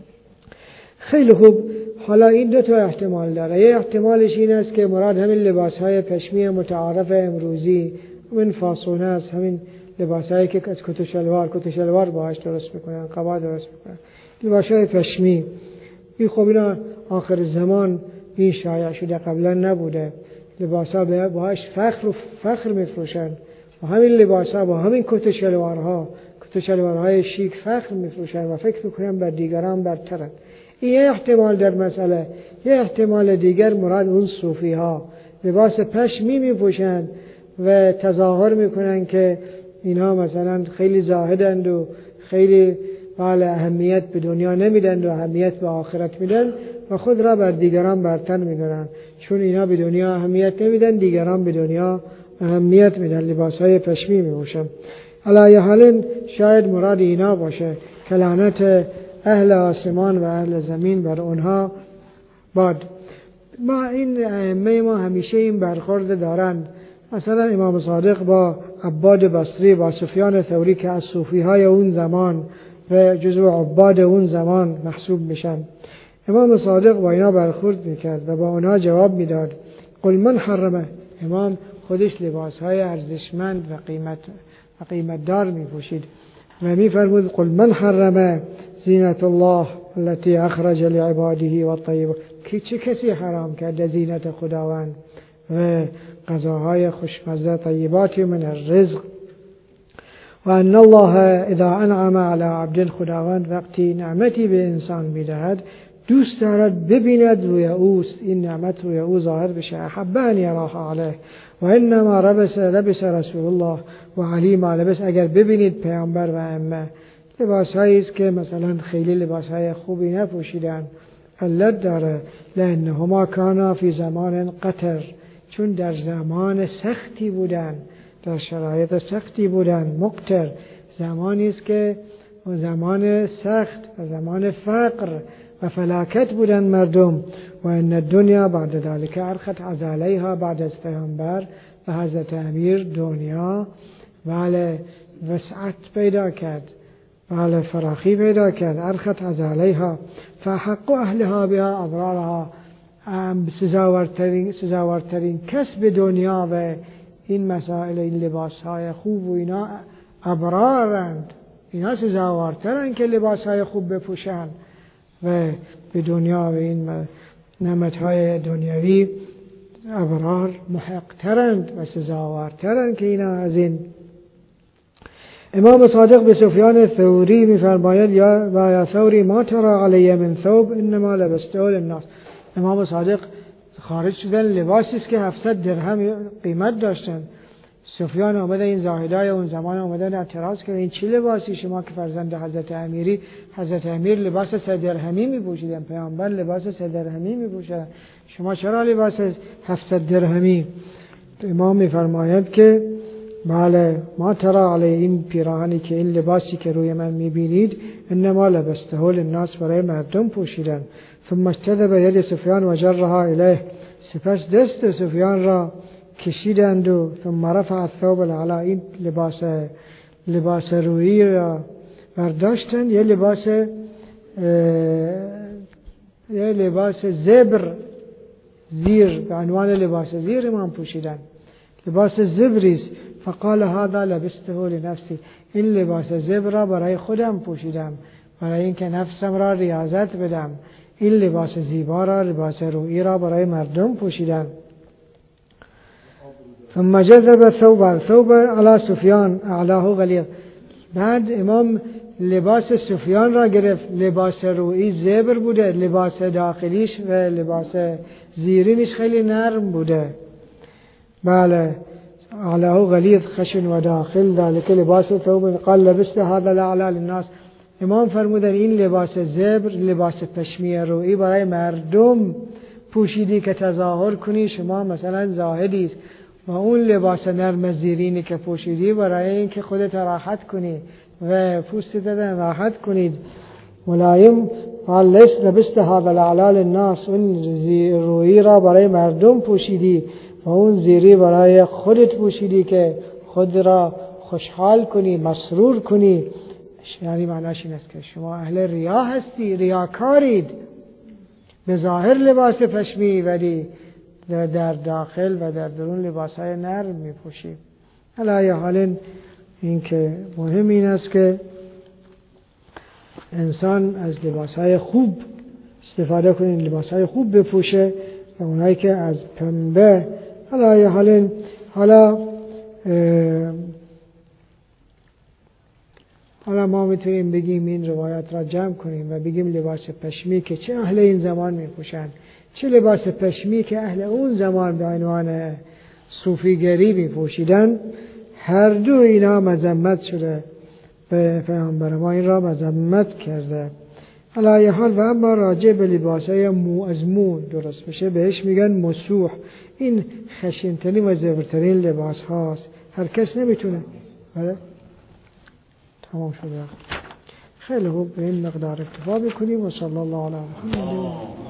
خیلی خوب، حالا این دو تا احتمال داره. یه احتمالش این است که مراد همین لباسهای پشمی متعارف امروزی، همین فاسونه است، همین لباسهایی که از کت و شلوار کت و شلوار باهاش درست میکنن، قبا درست میکنن، لباسهای پشمی. این خب اینا آخر زمان این شایع شده، قبلا نبوده. لباسا باهاش فخر و فخر میفروشن، با همین لباسا، با همین کت و شلوارها کت و شلوارهای شیک فخر میفروشن و فکر میکنن بر دیگران برترن. این یه احتمال در مسئله. یه احتمال دیگر مراد اون صوفی ها لباس پشمی میپوشن و تظاهر میکنن که اینها مثلا خیلی زاهدند و خیلی بله اهمیت به دنیا نمیدن و اهمیت به آخرت میدن و خود را بر دیگران برتر میدونن. چون اینا به دنیا اهمیت نمیدن، دیگران به دنیا اهمیت میدن، لباسهای پشمی میپوشن. علی حال شاید مراد اینا باشه که لعنت اهل آسمان و اهل زمین بر اونها باد. ما این ائمه ما همیشه این برخورد دارند. مثلا امام صادق با عباد بصری، با سفیان ثوری که از صوفی های اون زمان و جزو عباد اون زمان محسوب میشن، امام صادق با اینا برخورد میکرد و با اونها جواب میداد. قل من حرمه، امام خودش لباس های ارزشمند و قیمت و قیمت دار میپوشید و میفرمود قل من حرمه زینت الله التي اخرج لعباده والطیبات، که چه کسی حرام کرده زینت خداوند و غذاهای خوشمزه طیبات من الرزق. و ان الله اذا انعم على عبد، خداوند وقتی نعمتی به انسان میدهد دوست دارد ببیند روی اوست این نعمت روی او ظاهر بشه. احب ان یراها علیه و انما لبس لبس رسول الله و علی ما لبس. اگر ببینید پیامبر و ائمه لباس هایی است که مثلا خیلی لباس های خوبی نپوشیدن، علت داره. لانهما کانا فی زمان قطر، چون در زمان سختی بودن، در شرایط سختی بودن. مقتر زمانی است که زمان سخت و زمان فقر و فلاکت بودن مردم. و ان الدنیا بعد ذلك ارخت از علیها، بعد از پیامبر و حضرت امیر دنیا بله وسعت پیدا کرد، بله فراخی پیدا کرد. ارخت از علیها فحق اهلها بها ابرارها، سزاوارترین سزاوارترین کس به دنیا و این مسائل این لباس های خوب و اینا ابرارند. اینا سزاوارترند که لباس های خوب بپوشن و به دنیا و این نعمت های دنیوی ابرار محق‌ترند و سزاوارترند که اینا از این. امام صادق به سفیان ثوری می‌فرماید یا و یا ثوری ما ترى علی من ثوب انما لبسته للناس. امام صادق خارج شدن لباسی است که هفتصد درهم قیمت داشتن. سفیان آمده، این زاهدای اون زمان آمدن اعتراض کردن این چه لباسی شما که فرزند حضرت امیری، حضرت امیر لباس سه درهمی می پوشیدن، پیامبر لباس سه درهمی می پوشیدن، شما چرا لباس هفتصد درهمی؟ امام میفرماید که بله ما ترى علی این پیراهنی که این لباسی که روی من میبینید انما لبسته للناس، برای مردم پوشیدن. ثم اجتذب ید سفیان و جرها الیه، سپس دست سفیان را کشیدند و ثم رفع الثوب العلا، این لباس لباس رویی را برداشتند، یه لباس یه لباس زبر زیر به عنوان لباس زیر من پوشیدن، لباس زبریست. فقال هذا لبسته لنفسی، این لباس زبر را برای خودم پوشیدم، برای اینکه نفسم را ریاضت بدم. این لباس زیبا را، لباس رویی را برای مردم پوشیدم. ثم جذب ثوب ثوب علی سفیان اعلاه غلیظ، بعد امام لباس سفیان را گرفت، لباس رویی زبر بوده، لباس داخلیش و لباس زیرینش خیلی نرم بوده. بله اعلاه غلیظ خشن و داخل، ذلك لباس ثوب قال لبسته هذا الاعلى للناس. امام فرمودن این لباس زبر، لباس پشمی رویی برای مردم پوشیدی که تظاهر کنی شما مثلا زاهدی، و اون لباس نرم زیرینی که پوشیدی برای اینکه خودت راحت کنی و پوستت راحت کنید. ملایم قال ليس لبسته هذا الاعلى للناس، اون رویی را برای مردم پوشیدی و اون زیری برای خودت پوشیدی که خود را خوشحال کنی، مسرور کنی. یعنی معناش این است که شما اهل ریا هستی، ریاکارید، به ظاهر لباس پشمی ولی در داخل و در درون لباس های نرم می پوشید. علی حال این که مهم این است که انسان از لباس های خوب استفاده کنه، لباس های خوب بپوشه و اونایی که از پنبه. علی حال حالا حالا ما میتونیم بگیم این روایت را جمع کنیم و بگیم لباس پشمی که چه اهل این زمان میپوشند، چه لباس پشمی که اهل اون زمان به عنوان صوفیگری میپوشیدن، هر دو اینا مذمت شده، به پیامبر ما این را مذمت کرده. علی حال و اما راجع به لباسای مو از مو درست بشه بهش میگن مسوح. این خشنترین و زبرترین لباس هاست، هر کس نمیتونه. بله تمام شده. خیلی خوب، به این مقدار اکتفا بکنیم و صلی الله علیه و سلم.